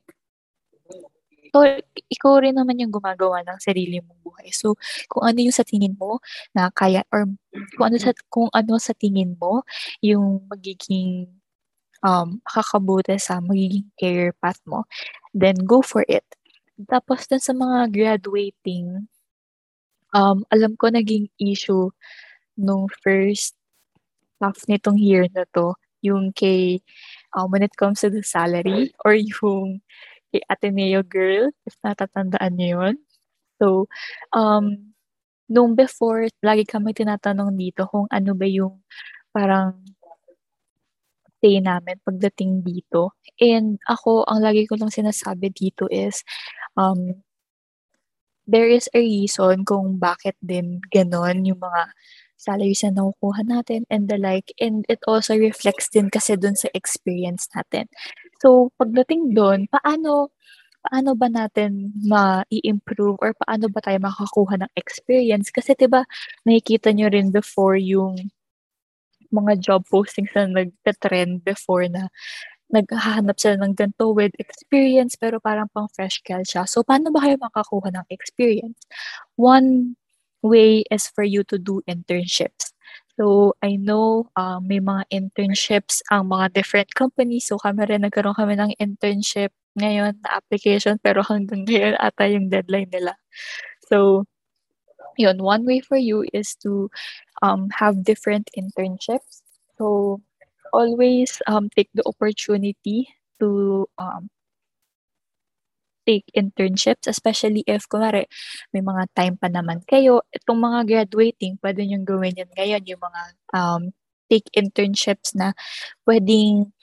ikaw rin naman yung gumagawa ng sarili mong buhay. So, kung ano yung sa tingin mo na kaya or kung ano sa tingin mo yung magiging kakabuti sa magiging career path mo, then go for it. Tapos dun sa mga graduating, alam ko naging issue nung first half nitong year na to, yung when it comes to the salary or yung kay Ateneo girl, if natatandaan niyo yun. So, nung before, lagi kami tinatanong dito kung ano ba yung parang stay namin pagdating dito. And ako, ang lagi ko lang sinasabi dito is, there is a reason kung bakit din ganon yung mga salaries na nakukuha natin and the like. And it also reflects din kasi dun sa experience natin. So, pagdating doon, paano ba natin ma-i-improve or paano ba tayo makakuha ng experience? Kasi 'di ba nakikita nyo rin before yung mga job postings na nagte-trend before na naghahanap sila ng ganito with experience pero parang pang fresh cal siya. So, paano ba kayo makakuha ng experience? One way is for you to do internships. So, I know may mga internships ang mga different companies. So, nagkaroon kami ng internship ngayon na application pero hanggang ngayon ata yung deadline nila. So, yun, one way for you is to have different internships. So, always take the opportunity to take internships, especially if, kunwari, may mga time pa naman kayo. Itong mga graduating, pwede nyo gawin yan ngayon, yung mga take internships na pwedeng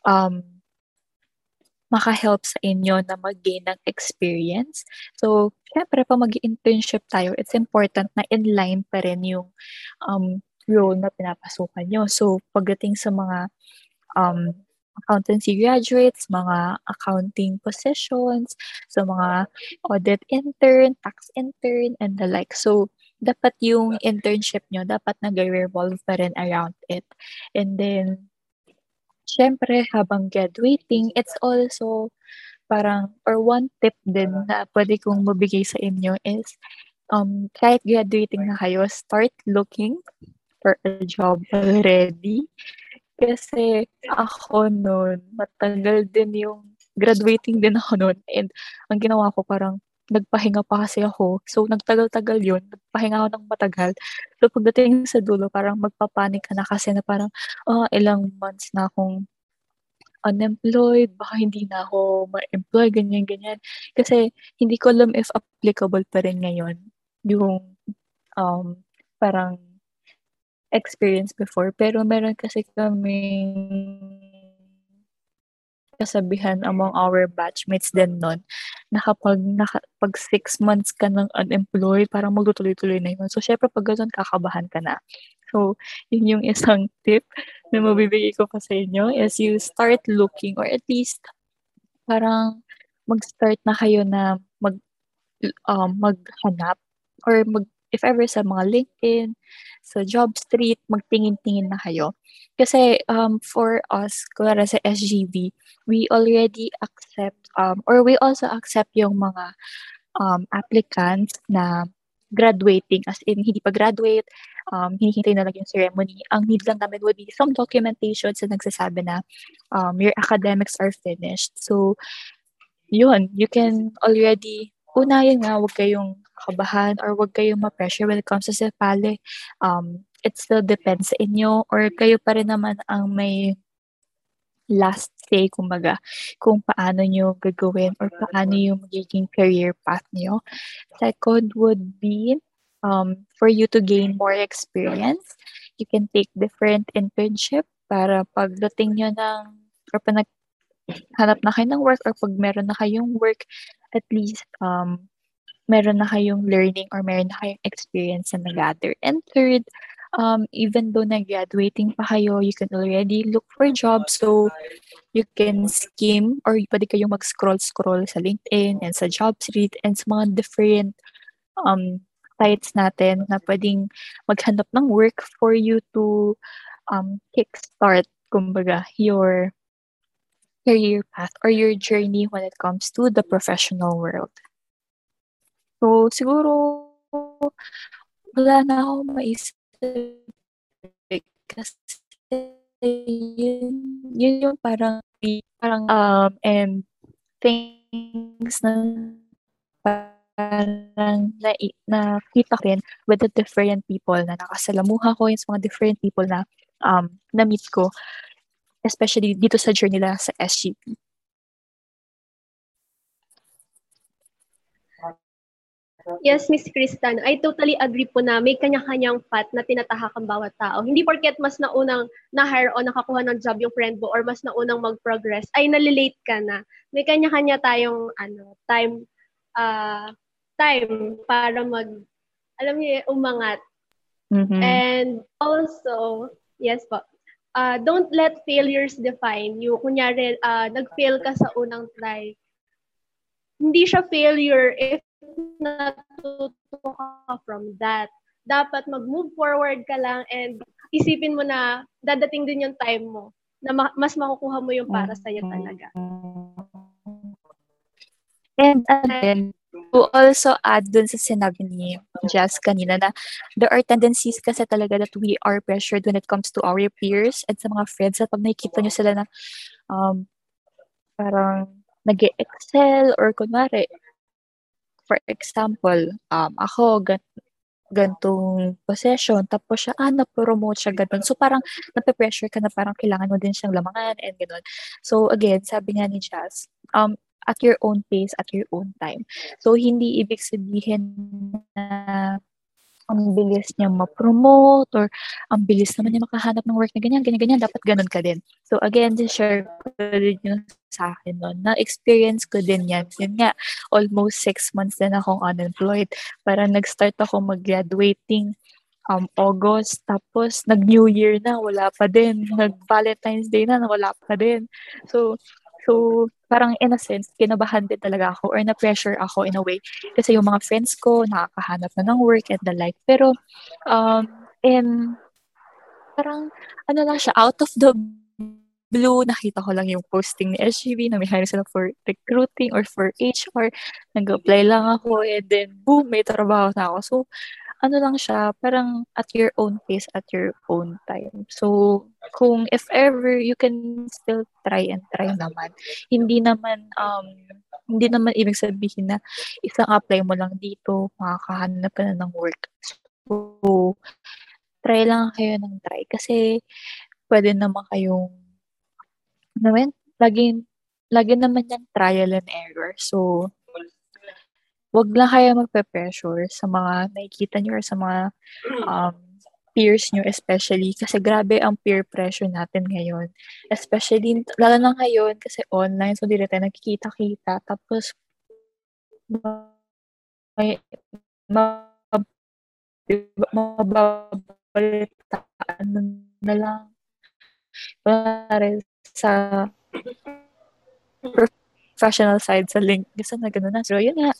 maka-help sa inyo na mag-gain ng experience. So, syempre, pag mag-internship tayo, it's important na in-line pa rin yung role na pinapasukan nyo. So, pagdating sa mga accountancy graduates, mga accounting positions, so mga audit intern, tax intern, and the like. So, dapat yung internship nyo, dapat nag-revolve pa rin around it. And then, syempre, habang graduating, it's also parang, or one tip din na pwede kong mabigay sa inyo is, kahit graduating na kayo, start looking for a job already. Kasi ako noon, matagal din yung graduating din ako noon. And ang ginawa ko parang nagpahinga pa kasi ako. So nagtagal-tagal yun. Nagpahinga ako ng matagal. So pagdating sa dulo, parang magpapanik ka na kasi na parang ilang months na akong unemployed, baka hindi na ako ma-employ, ganyan-ganyan. Kasi hindi ko alam if applicable pa rin ngayon yung parang experience before. Pero meron kasi kaming kasabihan among our batchmates din nun na kapag 6 months ka ng unemployed, parang magtutuloy-tuloy na yun. So, syempre, pag ganun, kakabahan ka na. So, yun yung isang tip na mabibigay ko pa sa inyo is you start looking or at least parang mag-start na kayo na maghanap or if ever sa mga LinkedIn, sa JobStreet, magtingin-tingin na kayo. Kasi for us, kunwari sa SGV, we already accept or we also accept yung mga applicants na graduating, as in hindi pa graduate, hinihintay na lang yung ceremony. Ang need lang namin would be some documentation na nagsasabi na your academics are finished. So, yun, you can already, una yun nga, huwag kayong kabahan or wag kayong ma-pressure when it comes to Sipale. It still depends sa inyo or kayo pa rin naman ang may last say, kumbaga, kung paano nyo gagawin or paano yung magiging career path nyo. Second would be for you to gain more experience. You can take different internship para pagdating nyo ng or pag hanap na kayo ng work or pag meron na kayong work, at least meron na kayong learning or meron na kayong experience na nag-gather. And third, even though nag-graduating pa kayo, you can already look for jobs. So, you can skim or pwede kayong mag-scroll sa LinkedIn and sa JobStreet and sa mga different sites natin na pwedeng maghanap ng work for you to kickstart, kumbaga, your career path or your journey when it comes to the professional world. So, siguro, wala na akong maisip kasi yun yung parang and things na parang nakita ko rin with the different people na nakasalamuha ko, yung mga different people na na-meet ko, especially dito sa journey nila sa SGP. Yes, Miss Kristan, I totally agree po na may kanya-kanyang path na tinatahak ang bawat tao. Hindi porket mas naunang na-hire o nakakuha ng job yung friend mo or mas naunang mag-progress, ay nalilate ka na. May kanya-kanya tayong time para umangat. Mm-hmm. And also, yes po, don't let failures define you. Kunyari, nag-fail ka sa unang try. Hindi siya failure if natuto ka from that. Dapat mag-move forward ka lang and isipin mo na dadating din yung time mo na mas makukuha mo yung para sa'yo talaga. And then, to also add dun sa sinabi ni Jazz kanina na there are tendencies kasi talaga that we are pressured when it comes to our peers and sa mga friends at pag nakikita nyo sila na parang nag-excel or kunwari, for example, ako gantong possession, tapos siya, na-promote siya ganun. So, parang nape-pressure ka na parang kailangan mo din siyang lamangan and ganun. So, again, sabi nga ni Jazz, at your own pace, at your own time. So, hindi ibig sabihin na ang bilis niya ma-promote or ang bilis naman niya makahanap ng work na ganyan, dapat ganun ka din. So, again, share ko din yung sa akin nun. Na-experience ko din yan. Yun nga, almost 6 months din akong unemployed. Parang nag-start ako mag-graduating August, tapos nag-New Year na, wala pa din. Nag-Valentine's Day na, wala pa din. So, parang in a sense, kinabahan din talaga ako or na-pressure ako in a way. Kasi yung mga friends ko, nakakahanap na ng work and the like. Pero, parang, lang siya, out of the blue, nakita ko lang yung posting ni SGB na may hiring sila for recruiting or for HR. Nag-apply lang ako and then, boom, may trabaho na ako. So, lang siya, parang at your own pace, at your own time. So, kung if ever, you can still try and try naman. Hindi naman ibig sabihin na isang apply mo lang dito, makakahanap ka na ng work. So, try lang kayo ng try. Kasi, pwede naman kayong, lagi naman yan trial and error. So, wag lang kayo magpe-pressure sa mga nakikita nyo or sa mga peers nyo especially kasi grabe ang peer pressure natin ngayon. Especially, lalo na ngayon kasi online, so di rin tayo nakikita-kita. Tapos, mababalitaan na lang sa professional side sa link. Gusto na gano'n na. So, yun nga.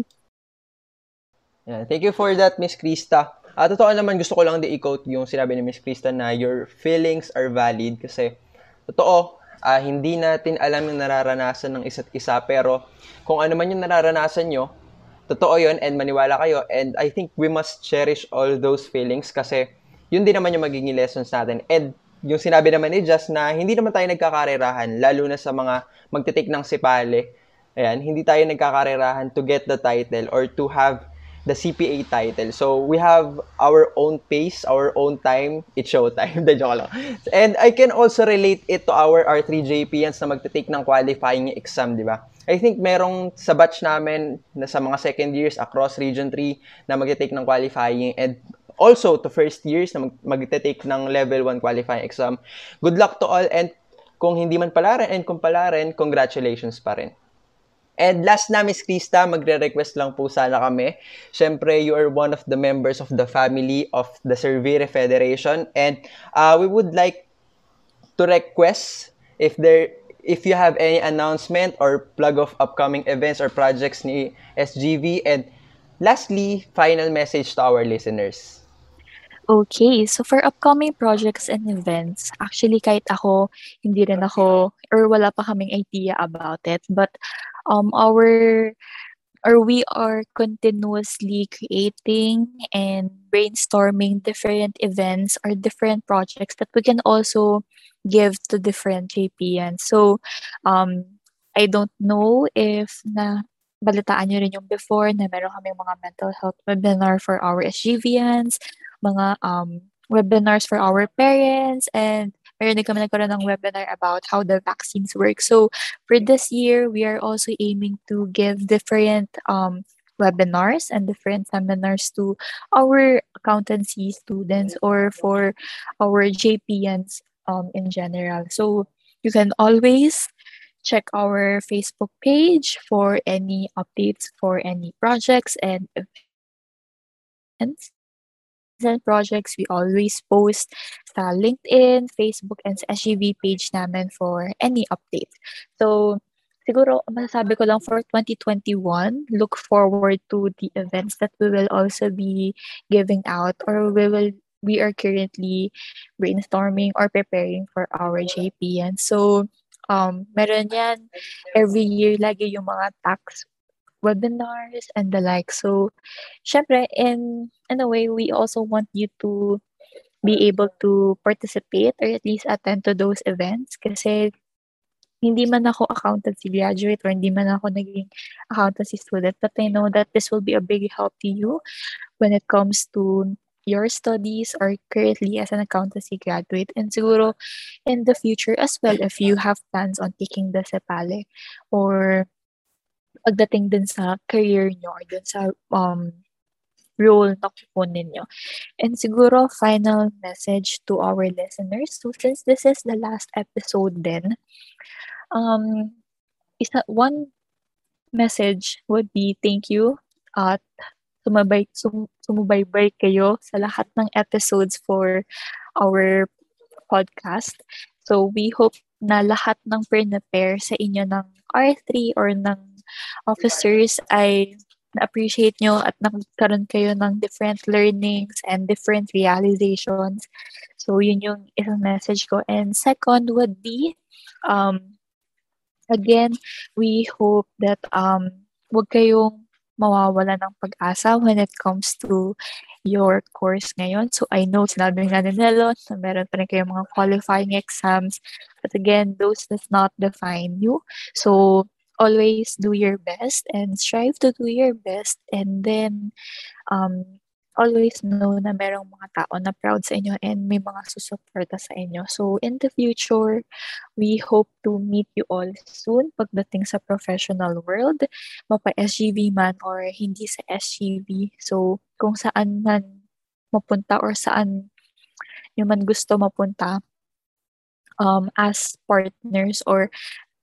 Yeah, thank you for that, Miss Krista. Totoo naman, gusto ko lang i-quote yung sinabi ni Miss Krista na your feelings are valid kasi totoo, hindi natin alam yung nararanasan ng isa't isa pero kung ano man yung nararanasan nyo, totoo yun and maniwala kayo and I think we must cherish all those feelings kasi yun din naman yung magiging lessons natin. And yung sinabi naman ni Jazz na hindi naman tayo nagkakarerahan lalo na sa mga magte-take ng sipale. Ayan, hindi tayo nagkakarerahan to get the title or to have the CPA title. So we have our own pace, our own time. It's showtime. The joke lang. And I can also relate it to our R3JPians na magte-take ng qualifying exam, di ba? I think merong sa batch namin na sa mga second years across Region 3 na magte-take ng qualifying, and also to first years na magte-take ng level 1 qualifying exam. Good luck to all, and kung hindi man pala rin and kung pala rin, congratulations pa rin. And last na, Miss Krista, magre-request lang po sana kami. Siyempre, you are one of the members of the family of the Surveyre Federation, and we would like to request if you have any announcement or plug of upcoming events or projects ni SGV. And lastly, final message to our listeners. Okay, so for upcoming projects and events, actually kahit ako, hindi rin ako, or wala pa kaming idea about it, but we are continuously creating and brainstorming different events or different projects that we can also give to different JPNs. So, I don't know if balitaan nyo rin yung before na meron kami mga mental health webinar for our SGVians, mga webinars for our parents, and meron din kami nagkaroon ng webinar about how the vaccines work. So for this year, we are also aiming to give different webinars and different seminars to our accountancy students or for our JPNs in general. So you can always check our Facebook page for any updates for any projects and events and projects. We always post sa LinkedIn, Facebook, and sa SGV page namin for any updates. So, siguro, masasabi ko lang for 2021, look forward to the events that we will also be giving out, or we are currently brainstorming or preparing for our JPN. So, meron yan every year lagi yung mga tax webinars and the like. So, syempre, in a way, we also want you to be able to participate or at least attend to those events kasi hindi man ako accountancy graduate or hindi man ako naging accountancy student, but I know that this will be a big help to you when it comes to your studies or currently as an accountancy graduate, and siguro in the future as well if you have plans on taking the CEPALE or pagdating din sa career nyo or dun sa role na kukunin nyo. And siguro final message to our listeners. So since this is the last episode then, one message would be thank you at sumubaybay kayo sa lahat ng episodes for our podcast. So we hope na lahat ng prepare sa inyo ng R3 or ng officers ay na-appreciate nyo at nagkaroon kayo ng different learnings and different realizations. So yun yung isang message ko. And second would be, again, we hope that wag kayong mawawala ng pag-asa when it comes to your course ngayon. So I know sinabi nga ni Nelo na meron pa rin kayong mga qualifying exams. But again, those does not define you. So always do your best and strive to do your best, and then always know na merong mga tao na proud sa inyo and may mga susuporta sa inyo. So in the future, we hope to meet you all soon pagdating sa professional world, mapa-SGV man or hindi sa SGV. So kung saan man mapunta or saan nyo man gusto mapunta, as partners or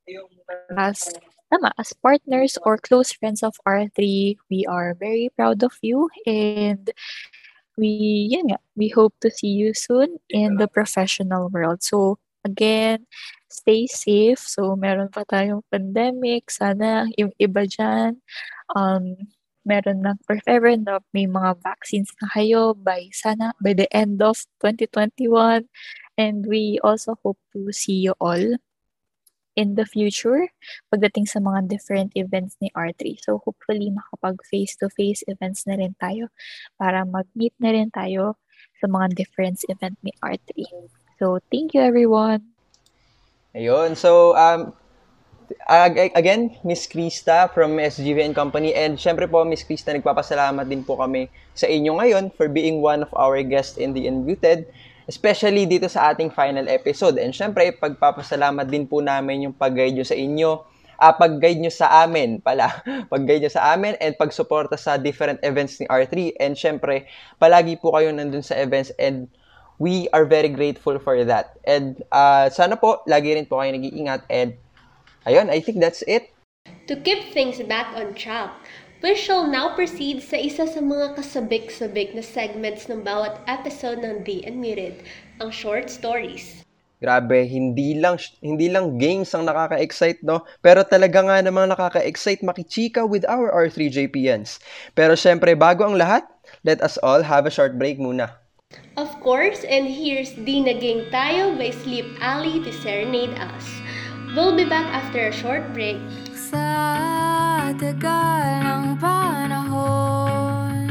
as partners or close friends of R3, we are very proud of you, and we hope to see you soon in the professional world. So again, stay safe. So meron pa tayong pandemic. Sana yung iba dyan, meron na, or if ever na may mga vaccines na kayo by the end of 2021. And we also hope to see you all in the future pagdating sa mga different events ni R3. So hopefully makapag face-to-face events na rin tayo para mag-meet na rin tayo sa mga different event ni R3. So thank you everyone. Ayun. So Again, Miss Krista from SGV and Company. And syempre po, Miss Krista, nagpapasalamat din po kami sa inyo ngayon for being one of our guests in the Unmuted, especially dito sa ating final episode. And syempre, pagpapasalamat din po namin yung pag-guide nyo sa inyo, pag-guide nyo sa amin pala, pag-guide nyo sa amin and pag-suporta sa different events ni R3. And syempre, palagi po kayo nandun sa events and we are very grateful for that. And sana po, lagi rin po kayo nag-iingat. And ayun, I think that's it. To keep things back on track, we shall now proceed sa isa sa mga kasabik-sabik na segments ng bawat episode ng The Unmuted, ang short stories. Grabe, hindi lang games ang nakaka-excite, no? Pero talaga nga namang nakaka-excite makichika with our R3JPNs. Pero syempre, bago ang lahat, let us all have a short break muna. Of course, and here's Di Naging Tayo by Sleep Alley to serenade us. We'll be back after a short break. Sa tagal ng panahon,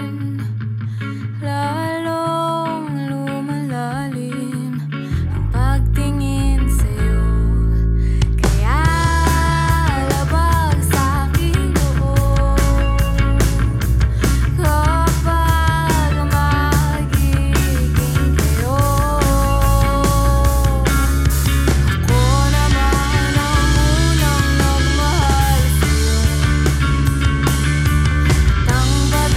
lalong lumalalim ang pagtingin sa'yo. Kaya labag sa'king loob kapag magiging kayo. Ako naman ang unang nagmahal sa'yo.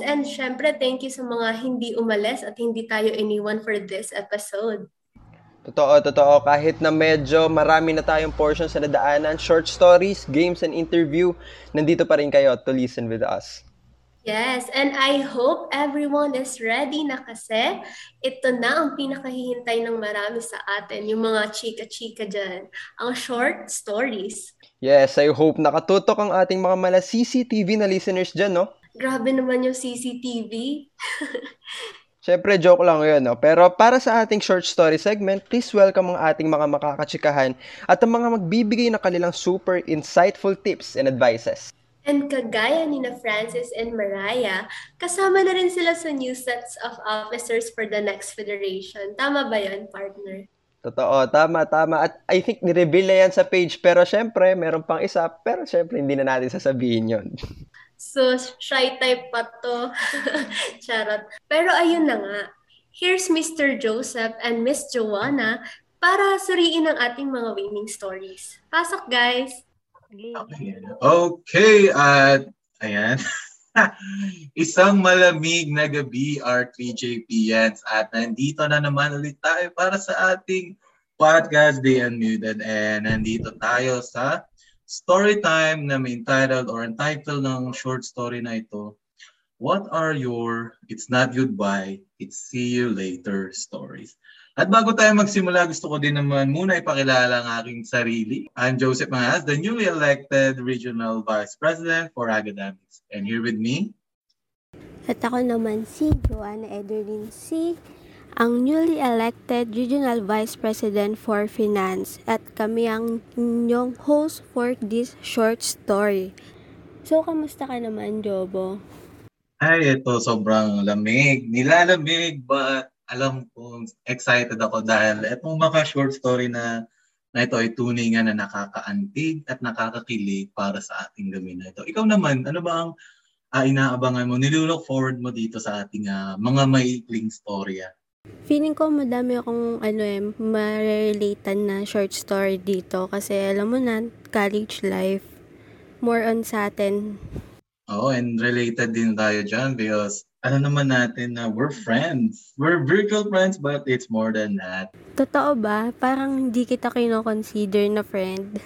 and syempre, thank you sa mga hindi umalis at hindi tayo iniwan for this episode. Totoo. Kahit na medyo marami na tayong portions na nadaanan, short stories, games, and interview, nandito pa rin kayo to listen with us. Yes, and I hope everyone is ready na kasi ito na ang pinakahihintay ng marami sa atin, yung mga chika-chika dyan, ang short stories. Yes, I hope nakatutok ang ating mga CCTV na listeners dyan, no? Grabe naman yung CCTV. Siyempre, joke lang yun, no? Pero para sa ating short story segment, please welcome ang ating mga makakachikahan at ang mga magbibigay ng kanilang super insightful tips and advices. And kagaya ni na Francis and Mariah, kasama na rin sila sa new sets of officers for the next federation. Tama ba yan, partner? Totoo, tama. At I think nireveal na yan sa page. Pero syempre, meron pang isa. Pero syempre, hindi na natin sasabihin yon. So, shy type pa to. Charot. Pero ayun na nga. Here's Mr. Joseph and Miss Joanna para suriin ang ating mga winning stories. Pasok, guys! Okay, at ayan. Isang malamig na gabi, R3JPians, at nandito na naman ulit tayo para sa ating podcast, The Unmuted, and nandito tayo sa story time na may entitled or entitled ng short story na ito, What are your It's Not Goodbye, It's See You Later stories? At bago tayo magsimula, gusto ko din naman muna ipakilala ang aking sarili. I'm Joseph Mangas, the newly elected Regional Vice President for Academics. And here with me, at ako naman si Joanna Ederlin C., ang newly elected Regional Vice President for Finance. At kami ang inyong host for this short story. So, kamusta ka naman, Jobo? ay, ito sobrang lamig. Nilalamig, but alam ko, excited ako dahil itong mga short story na ito ay tunay nga na nakakaantig at nakakakilig para sa ating gabi na ito. Ikaw naman, ano ba ang inaabangan mo? Nilook forward mo dito sa ating mga maikling storya? Feeling ko madami akong ma-relatan na short story dito kasi alam mo na, college life, more on sa atin. Oo, and related din tayo dyan because alam naman natin na we're friends. We're virtual friends, but it's more than that. Totoo ba? Parang hindi kita kino-consider na friend.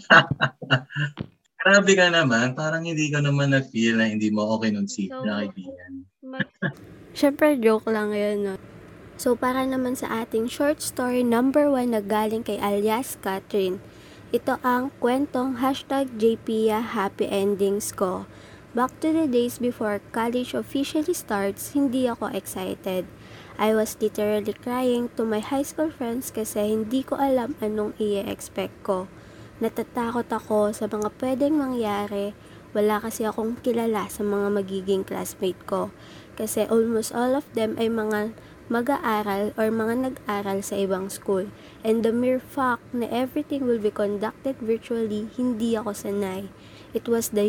Grabe ka naman. Parang hindi ka naman na-feel na hindi mo ako kinonsider na kaibigan. Siyempre, joke lang yun, no? So, para naman sa ating short story number 1 na galing kay alias Catherine. Ito ang kwentong #JPia Happy Endings ko. Back to the days before college officially starts, hindi ako excited. I was literally crying to my high school friends kasi hindi ko alam anong i-expect ko. Natatakot ako sa mga pwedeng mangyari. Wala kasi akong kilala sa mga magiging classmate ko. Kasi almost all of them ay mga mag-aaral or mga nag-aral sa ibang school. And the mere fact na everything will be conducted virtually, hindi ako sanay. It was not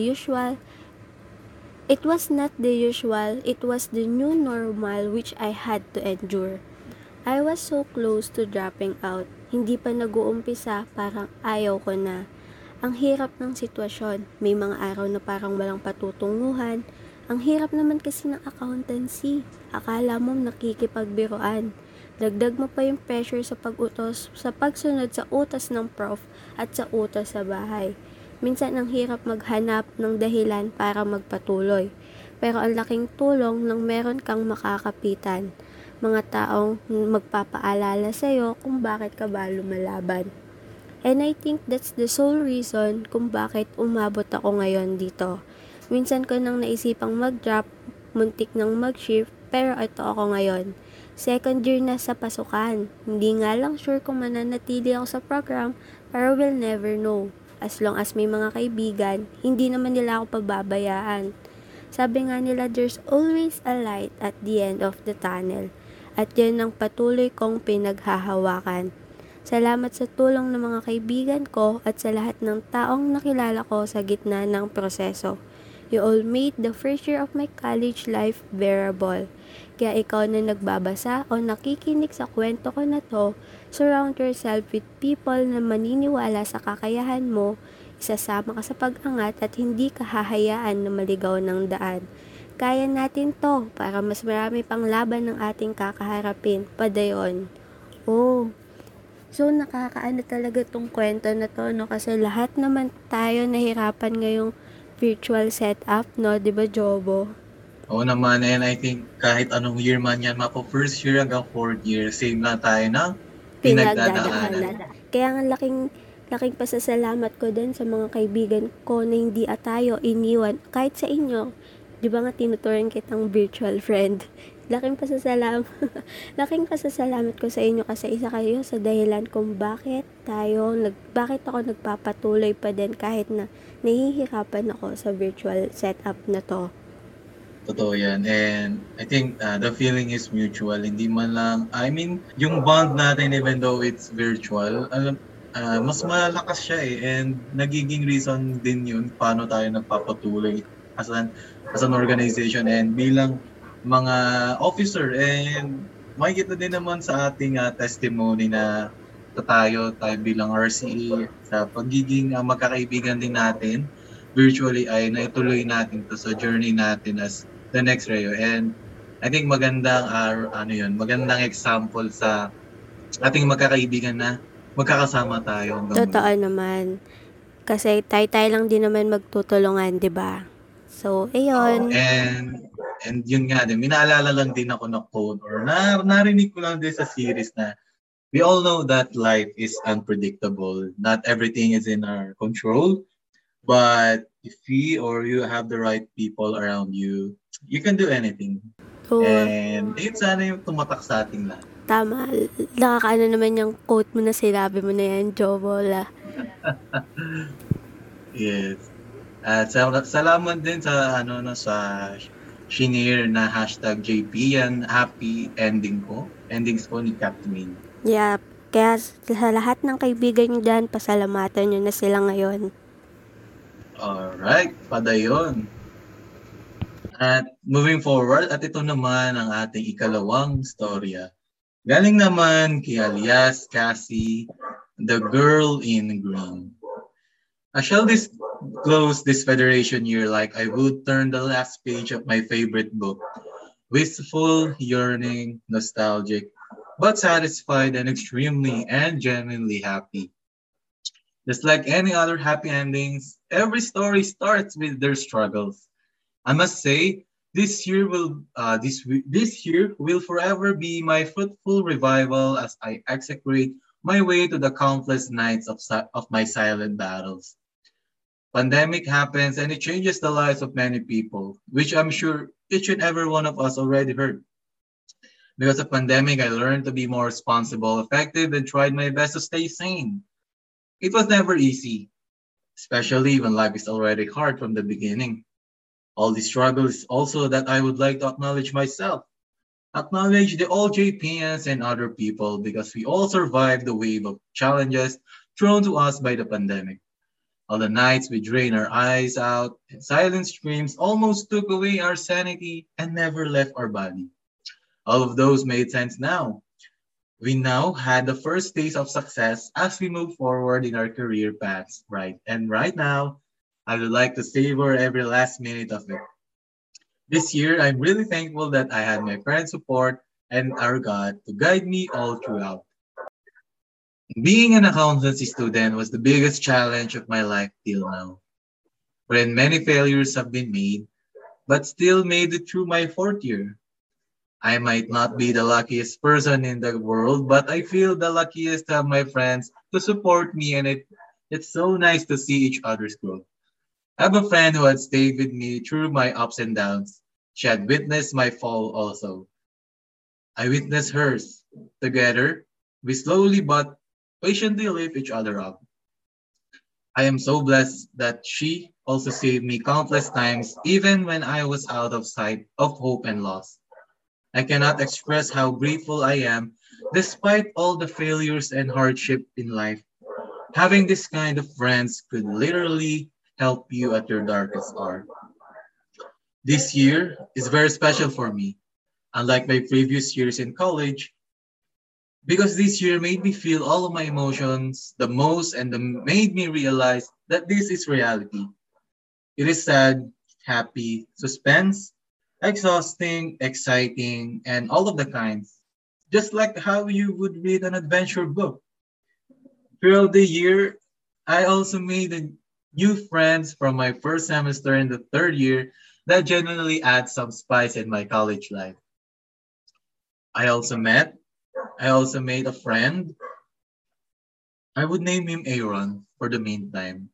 the usual, it was the new normal which I had to endure. I was so close to dropping out. Hindi pa nag-uumpisa, parang ayaw ko na. Ang hirap ng sitwasyon. May mga araw na parang walang patutunguhan. Ang hirap naman kasi ng accountancy. Akala mo nakikipagbiruan. Dagdag mo pa yung pressure sa pag-utos, sa pagsunod sa utos ng prof at sa utos sa bahay. Minsan ang hirap maghanap ng dahilan para magpatuloy. Pero ang laking tulong nang meron kang makakapitan. Mga taong magpapaalala sa'yo kung bakit ka ba lumalaban. And I think that's the sole reason kung bakit umabot ako ngayon dito. Minsan ko nang naisipang mag-drop, muntik nang mag-shift, pero ito ako ngayon. Second year na sa pasukan. Hindi nga lang sure kung mananatili ako sa program, pero we'll never know. As long as may mga kaibigan, hindi naman nila ako pababayaan. Sabi nga nila, there's always a light at the end of the tunnel. At yan ang patuloy kong pinaghahawakan. Salamat sa tulong ng mga kaibigan ko at sa lahat ng taong nakilala ko sa gitna ng proseso. You all made the first year of my college life bearable. Kaya ikaw na nagbabasa o nakikinig sa kwento ko na to, surround yourself with people na maniniwala sa kakayahan mo, isasama ka sa pag-angat at hindi ka hahayaan na maligaw ng daan. Kaya natin to para mas marami pang laban ng ating kakaharapin. Padayon. Oh, so nakakaano talaga tong kwento na to, no? Kasi lahat naman tayo nahirapan ngayong virtual setup, no? Di ba, Jobo? Oo naman, and I think kahit anong year man yan, mapa first year hanggang fourth year, same lang tayo ng pinagdadaanan. Kaya nga laking pasasalamat ko din sa mga kaibigan ko na hindi tayo iniwan. Kahit sa inyo, di ba nga tinuturing kitang virtual friend? Laking pasasalamat ko sa inyo kasi isa kayo sa dahilan kung bakit ako nagpapatuloy pa din kahit na nahihirapan ako sa virtual setup na to. Totoo yan. And I think the feeling is mutual. Hindi man lang, I mean, yung bond natin even though it's virtual, mas malakas siya eh. And nagiging reason din yun paano tayo nagpapatuloy as an organization and bilang mga officer. And makikita din naman sa ating testimony na tayo bilang RCA sa pagiging magkakaibigan din natin virtually ay naituloy natin to sa journey natin as the next Rayo. And I think magandang example sa ating magkakaibigan na magkakasama tayo. Totoo naman. Kasi tayo lang din naman magtutulungan, di ba? So, ayun. And yun nga din, minaalala lang din ako na quote or narinig ko lang din sa series na we all know that life is unpredictable. Not everything is in our control. But if you have the right people around you, you can do anything. And yun sana yung tumatak sa ating lahat. Tama. Nakakaano naman yung quote mo na sinabi mo na yan, Jobola. Yes. At salamat din sa sa shinare na #JP yan. Happy endings ko ni Captain. Yeah. Kaya sa lahat ng kaibigan nyo dyan, pasalamatan nyo na sila ngayon. Alright, padayon. At moving forward, at ito naman ang ating ikalawang storya. Galing naman kay alias Cassie, the girl in green. I shall close this federation year like I would turn the last page of my favorite book. Wistful, yearning, nostalgic, but satisfied and extremely and genuinely happy. Just like any other happy endings, every story starts with their struggles. I must say, this year will forever be my fruitful revival as I execrate my way to the countless nights of my silent battles. Pandemic happens and it changes the lives of many people, which I'm sure each and every one of us already heard. Because of pandemic, I learned to be more responsible, effective, and tried my best to stay sane. It was never easy, especially when life is already hard from the beginning. All these struggles also that I would like to acknowledge myself. Acknowledge the all JPNs and other people because we all survived the wave of challenges thrown to us by the pandemic. All the nights we drained our eyes out and silent screams almost took away our sanity and never left our body. All of those made sense now. We now had the first taste of success as we move forward in our career paths, right? And right now, I would like to savor every last minute of it. This year, I'm really thankful that I had my parents' support and our God to guide me all throughout. Being an accountancy student was the biggest challenge of my life till now. When many failures have been made, but still made it through my fourth year. I might not be the luckiest person in the world, but I feel the luckiest to have my friends to support me, and it's so nice to see each other's growth. I have a friend who had stayed with me through my ups and downs. She had witnessed my fall also. I witnessed hers. Together, we slowly but patiently lift each other up. I am so blessed that she also saved me countless times, even when I was out of sight of hope and loss. I cannot express how grateful I am despite all the failures and hardship in life. Having this kind of friends could literally help you at your darkest hour. This year is very special for me, unlike my previous years in college, because this year made me feel all of my emotions the most and made me realize that this is reality. It is sad, happy, suspense, exhausting, exciting, and all of the kinds. Just like how you would read an adventure book. Throughout the year, I also made new friends from my first semester in the third year that genuinely add some spice in my college life. I also met, I also made a friend. I would name him Aaron for the meantime,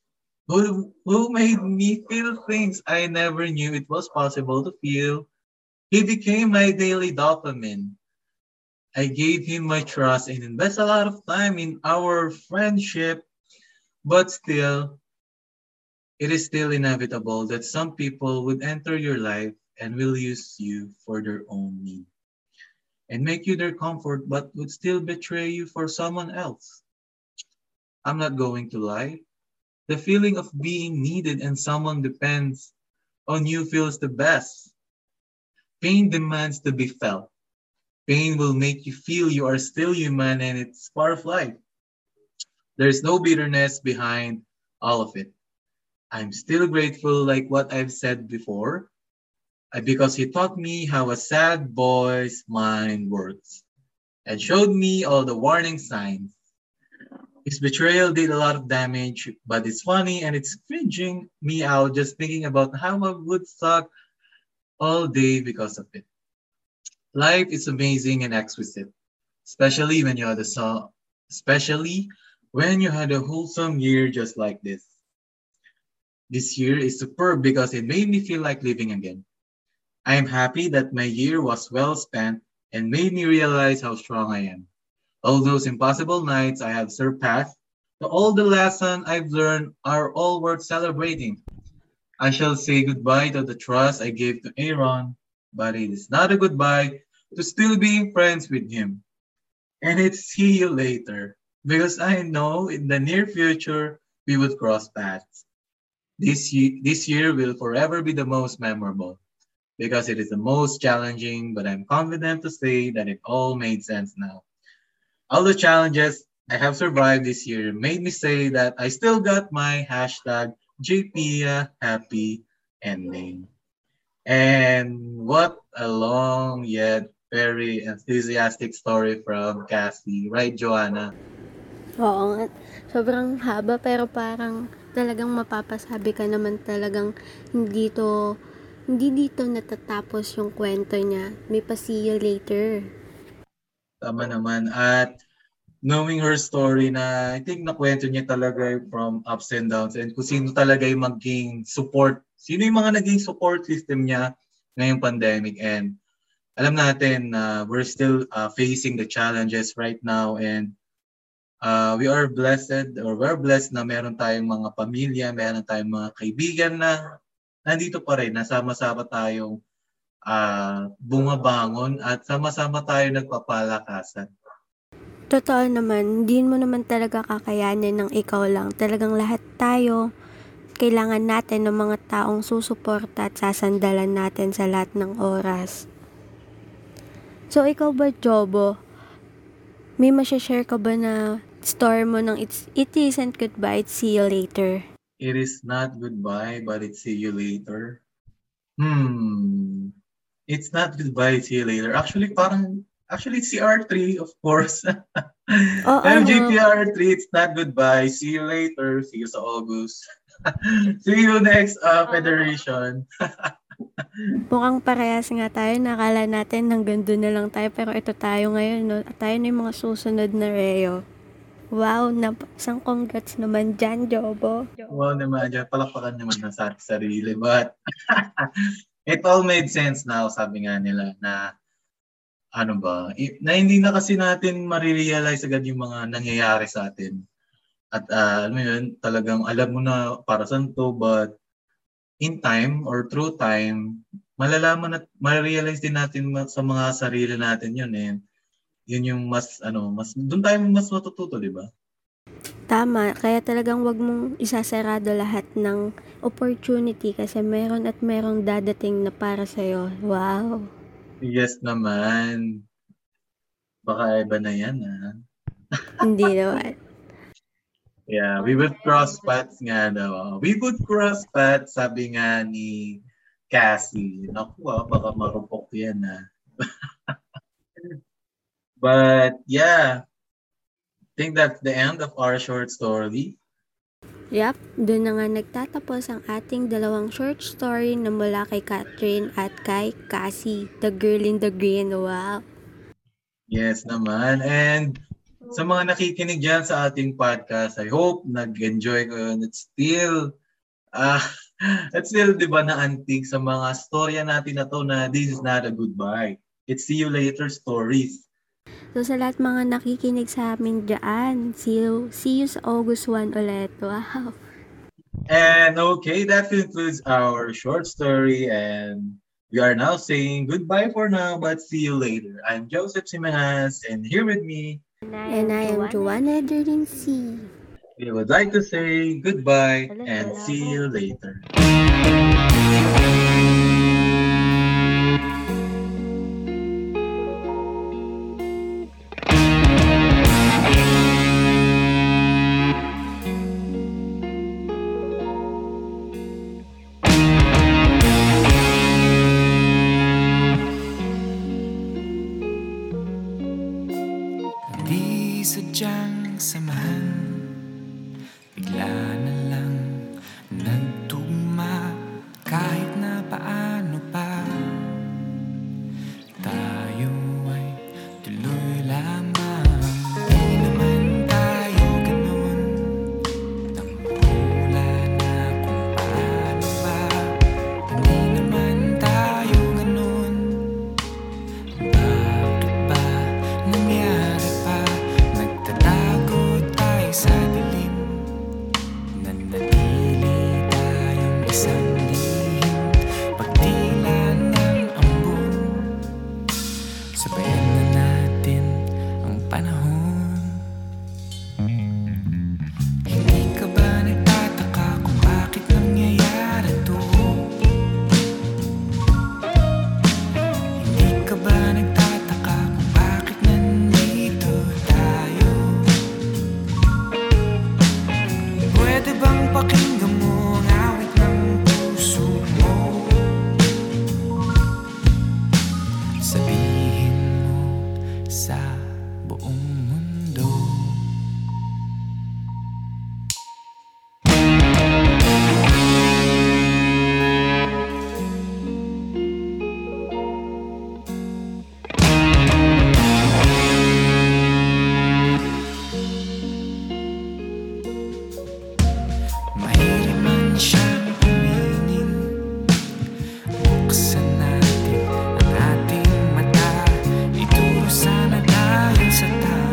who made me feel things I never knew it was possible to feel. He became my daily dopamine. I gave him my trust and invest a lot of time in our friendship, but still, it is still inevitable that some people would enter your life and will use you for their own need and make you their comfort, but would still betray you for someone else. I'm not going to lie. The feeling of being needed and someone depends on you feels the best. Pain demands to be felt. Pain will make you feel you are still human and it's part of life. There's no bitterness behind all of it. I'm still grateful, like what I've said before, because he taught me how a sad boy's mind works and showed me all the warning signs. His betrayal did a lot of damage, but it's funny and it's cringing me out just thinking about how I would suck all day because of it. Life is amazing and exquisite, especially when you had a especially when you had a wholesome year just like this. This year is superb because it made me feel like living again. I am happy that my year was well spent and made me realize how strong I am. All those impossible nights I have surpassed, all the lessons I've learned are all worth celebrating. I shall say goodbye to the trust I gave to Aaron, but it is not a goodbye to still being friends with him. And it's see you later, because I know in the near future we would cross paths. This year will forever be the most memorable because it is the most challenging, but I'm confident to say that it all made sense now. All the challenges I have survived this year made me say that I still got my hashtag JPia happy ending. And what a long yet very enthusiastic story from Cassie. Right, Joanna? Oo nga, sobrang haba pero parang talagang mapapasabi ka naman talagang hindi dito natatapos yung kwento niya. May pa see you later. Tama naman. At knowing her story na I think nakwento niya talaga from ups and downs and kung sino talaga yung maging support, sino yung mga naging support system niya ngayong pandemic. And alam natin na we're still facing the challenges right now and we're blessed na meron tayong mga pamilya, meron tayong mga kaibigan na nandito pa rin, nasama-sama tayong bumabangon at sama-sama tayo nagpapalakasan. Totoo naman, hindi mo naman talaga kakayanin ng ikaw lang. Talagang lahat tayo, kailangan natin ng mga taong susuporta at sasandalan natin sa lahat ng oras. So, ikaw ba, Jobo? May share ka ba na story mo ng it isn't goodbye, it's see you later? It is not goodbye, but it's see you later. It's not goodbye, see you later. Actually, it's CR3, of course. MGPR3, it's not goodbye. See you later. See you sa August. See you next Federation. Mukhang parehas nga tayo. Nakala natin hanggang doon na lang tayo. Pero ito tayo ngayon. No? Tayo na yung mga susunod na Reo. Wow, isang congrats naman dyan, Jobo. Wow naman dyan. Palakpakan naman na sa sarili. But it all made sense now, sabi nga nila, na ano ba, na hindi na kasi natin marirealize agad yung mga nangyayari sa atin. At alam mo yun, talagang alam mo na para saan to, but in time or through time, malalaman at marirealize din natin sa mga sarili natin yun eh. Yun yung doon tayo mas matututo, di ba? Tama, kaya talagang wag mong isasarado lahat ng opportunity kasi meron at merong dadating na para sa'yo. Wow! Yes naman. Baka iba na yan, ha? Hindi naman. Yeah, we would cross paths nga daw. We would cross paths, sabi nga ni Cassie. Naku, baka marupok yan But yeah, I think that's the end of our short story. Yap, doon na nga nagtatapos ang ating dalawang short story na mula kay Catherine at kay Cassie, the girl in the green. Wow! Yes naman. And sa mga nakikinig dyan sa ating podcast, I hope nag-enjoy ko yun. It's still, di ba, naantig sa mga storya natin na to na this is not a goodbye. It's see you later stories. So sa lahat mga nakikinig sa amin dyan, see you sa August 1 ulit. Wow! And okay, that concludes our short story and we are now saying goodbye for now, but see you later. I'm Joseph Simenas and here with me. And I am Joanna Derlin C. We would like to say goodbye and see you later. Di sadyang samahan, bigla na lang nagtugma. Kahit na paano pa, tayo ay tuloy lamang. Di naman tayo ganun, namula na kung paano ba. Di naman tayo ganun, bakit ba nangyari pa? Nagtatago tayo sa dilim, nanatili tayong isang lihim. Pagtila ng ambon, sabayan na natin ang panahon. Hindi ka ba nagtataka kung bakit nangyayari to? Hindi ka ba nagtataka kung bakit nandito tayo? Pwede bang pakinggan mo ang awit ng puso mo? Sabihin mo sa buong mundo. Mahilig man siyang uminin, buksan natin ang ating mata. Ituro sana tayo sa tao.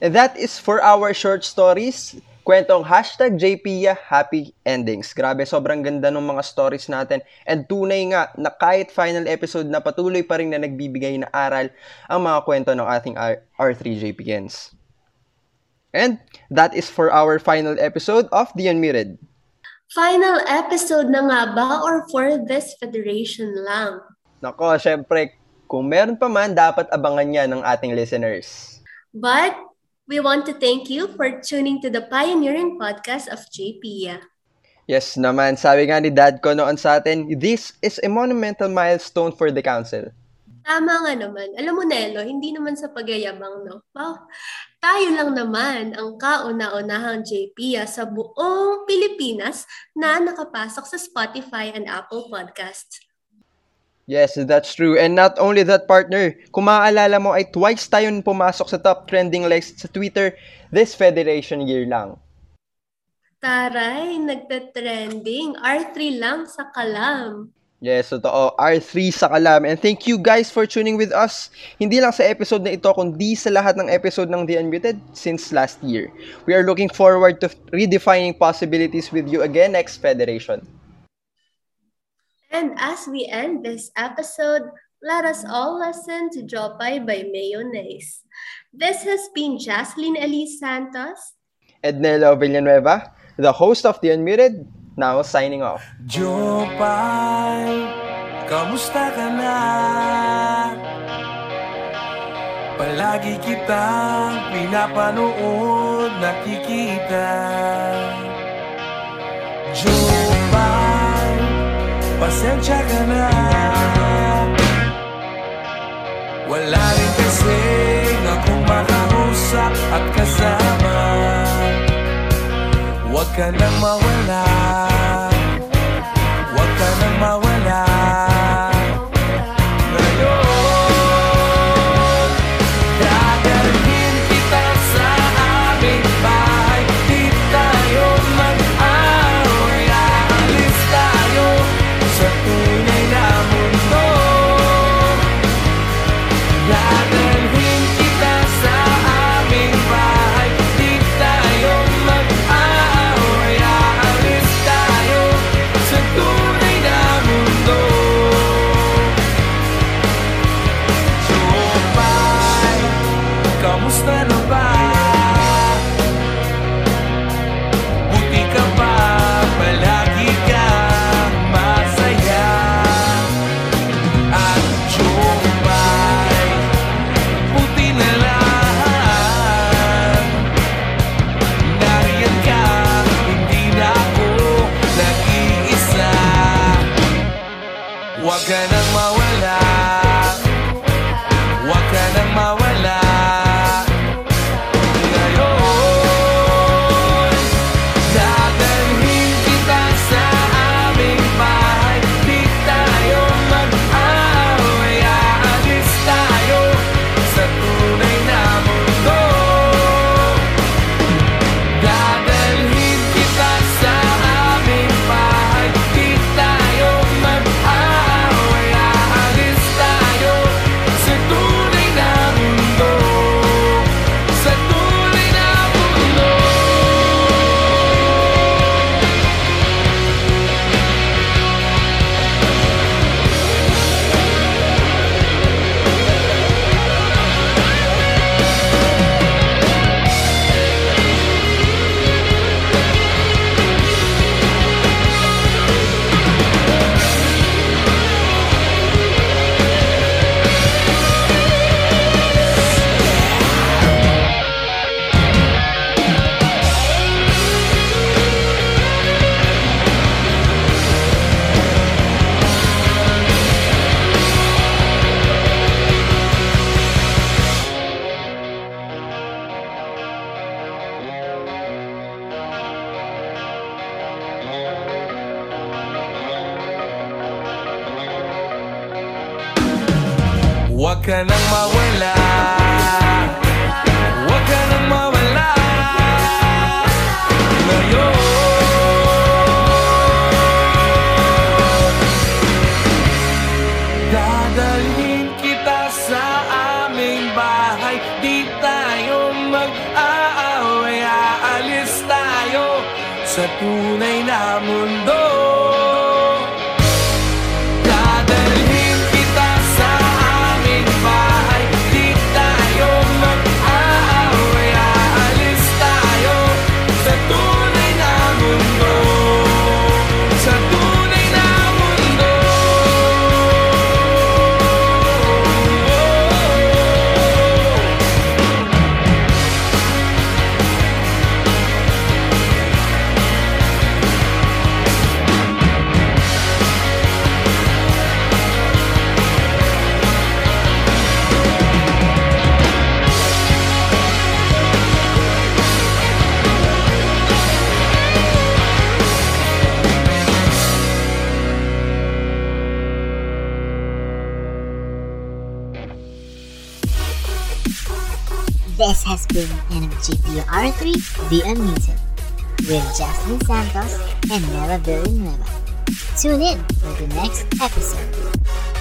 And that is for our short stories. Kwentong #JPIA Happy Endings. Grabe, sobrang ganda ng mga stories natin. And tunay nga na kahit final episode na patuloy pa rin na nagbibigay na aral ang mga kwento ng ating R3JPNs. And that is for our final episode of The Unmuted. Final episode na nga ba or for this federation lang? Nako, syempre, kung meron pa man, dapat abangan niya ng ating listeners. But we want to thank you for tuning to the pioneering podcast of JPIA. Yes naman, sabi nga ni Dad ko noon sa atin, this is a monumental milestone for the council. Tama nga naman. Alam mo, Nelo, hindi naman sa pagyayabang, no? Wow. Tayo lang naman ang kauna-unahang JPIA sa buong Pilipinas na nakapasok sa Spotify and Apple Podcasts. Yes, that's true. And not only that, partner, kung maaalala mo ay twice tayo pumasok sa top trending list sa Twitter this federation year lang. Taray, nagtatrending. R3 lang sa kalam. Yes, totoo. R3 sa kalam. And thank you guys for tuning with us. Hindi lang sa episode na ito, kundi sa lahat ng episode ng The Unmuted since last year. We are looking forward to redefining possibilities with you again next federation. And as we end this episode, let us all listen to Jopay by Mayonnaise. This has been Jaslyn Elise Santos and Nelo Villanueva, the host of The Unmuted, now signing off. Jopay, kamusta ka na? Palagi kitang pinapanood, nakikita. Jopay, pasensya ka na. Wala rin kasi akong makausap at kasama. Huwag ka nang mawala, huwag ka nang mawala. Ngayon, dadalhin kita sa aming bahay. Di tayo mag-away, aalis tayo sa tunay na mundo. Dadalhin kita sa aming bahay. Di tayo mag-away, aalis tayo sa tunay na mundo. Jopay, kamusta na ba? Buti ka ba? Palagi kang masaya. At Jopay, buti na lang nariyan ka, hindi na ako nag-iisa. Huwag ka nang mawala, huwag ka nang mawala. Ngayon, dadalhin kita sa aming bahay. Di tayo mag-away, aalis tayo sa tunay na mundo. Dadalhin kita sa aming bahay. Di tayo mag-away, aalis tayo sa tunay na mundo. Sa tunay na mundo. Huwag ka nang mawala, huwag ka nang mawala. Ngayon, dadalhin kita sa aming bahay. Di tayo mag sa tunay na mundo. Dadalhin kita sa aming bahay, di tayo mag-aaway, aalis tayo sa tunay na mundo, sa tunay na mundo. This has been NMGP R3 The Unmuted with Jaslyn Santos and Nella Villanueva. Tune in for the next episode.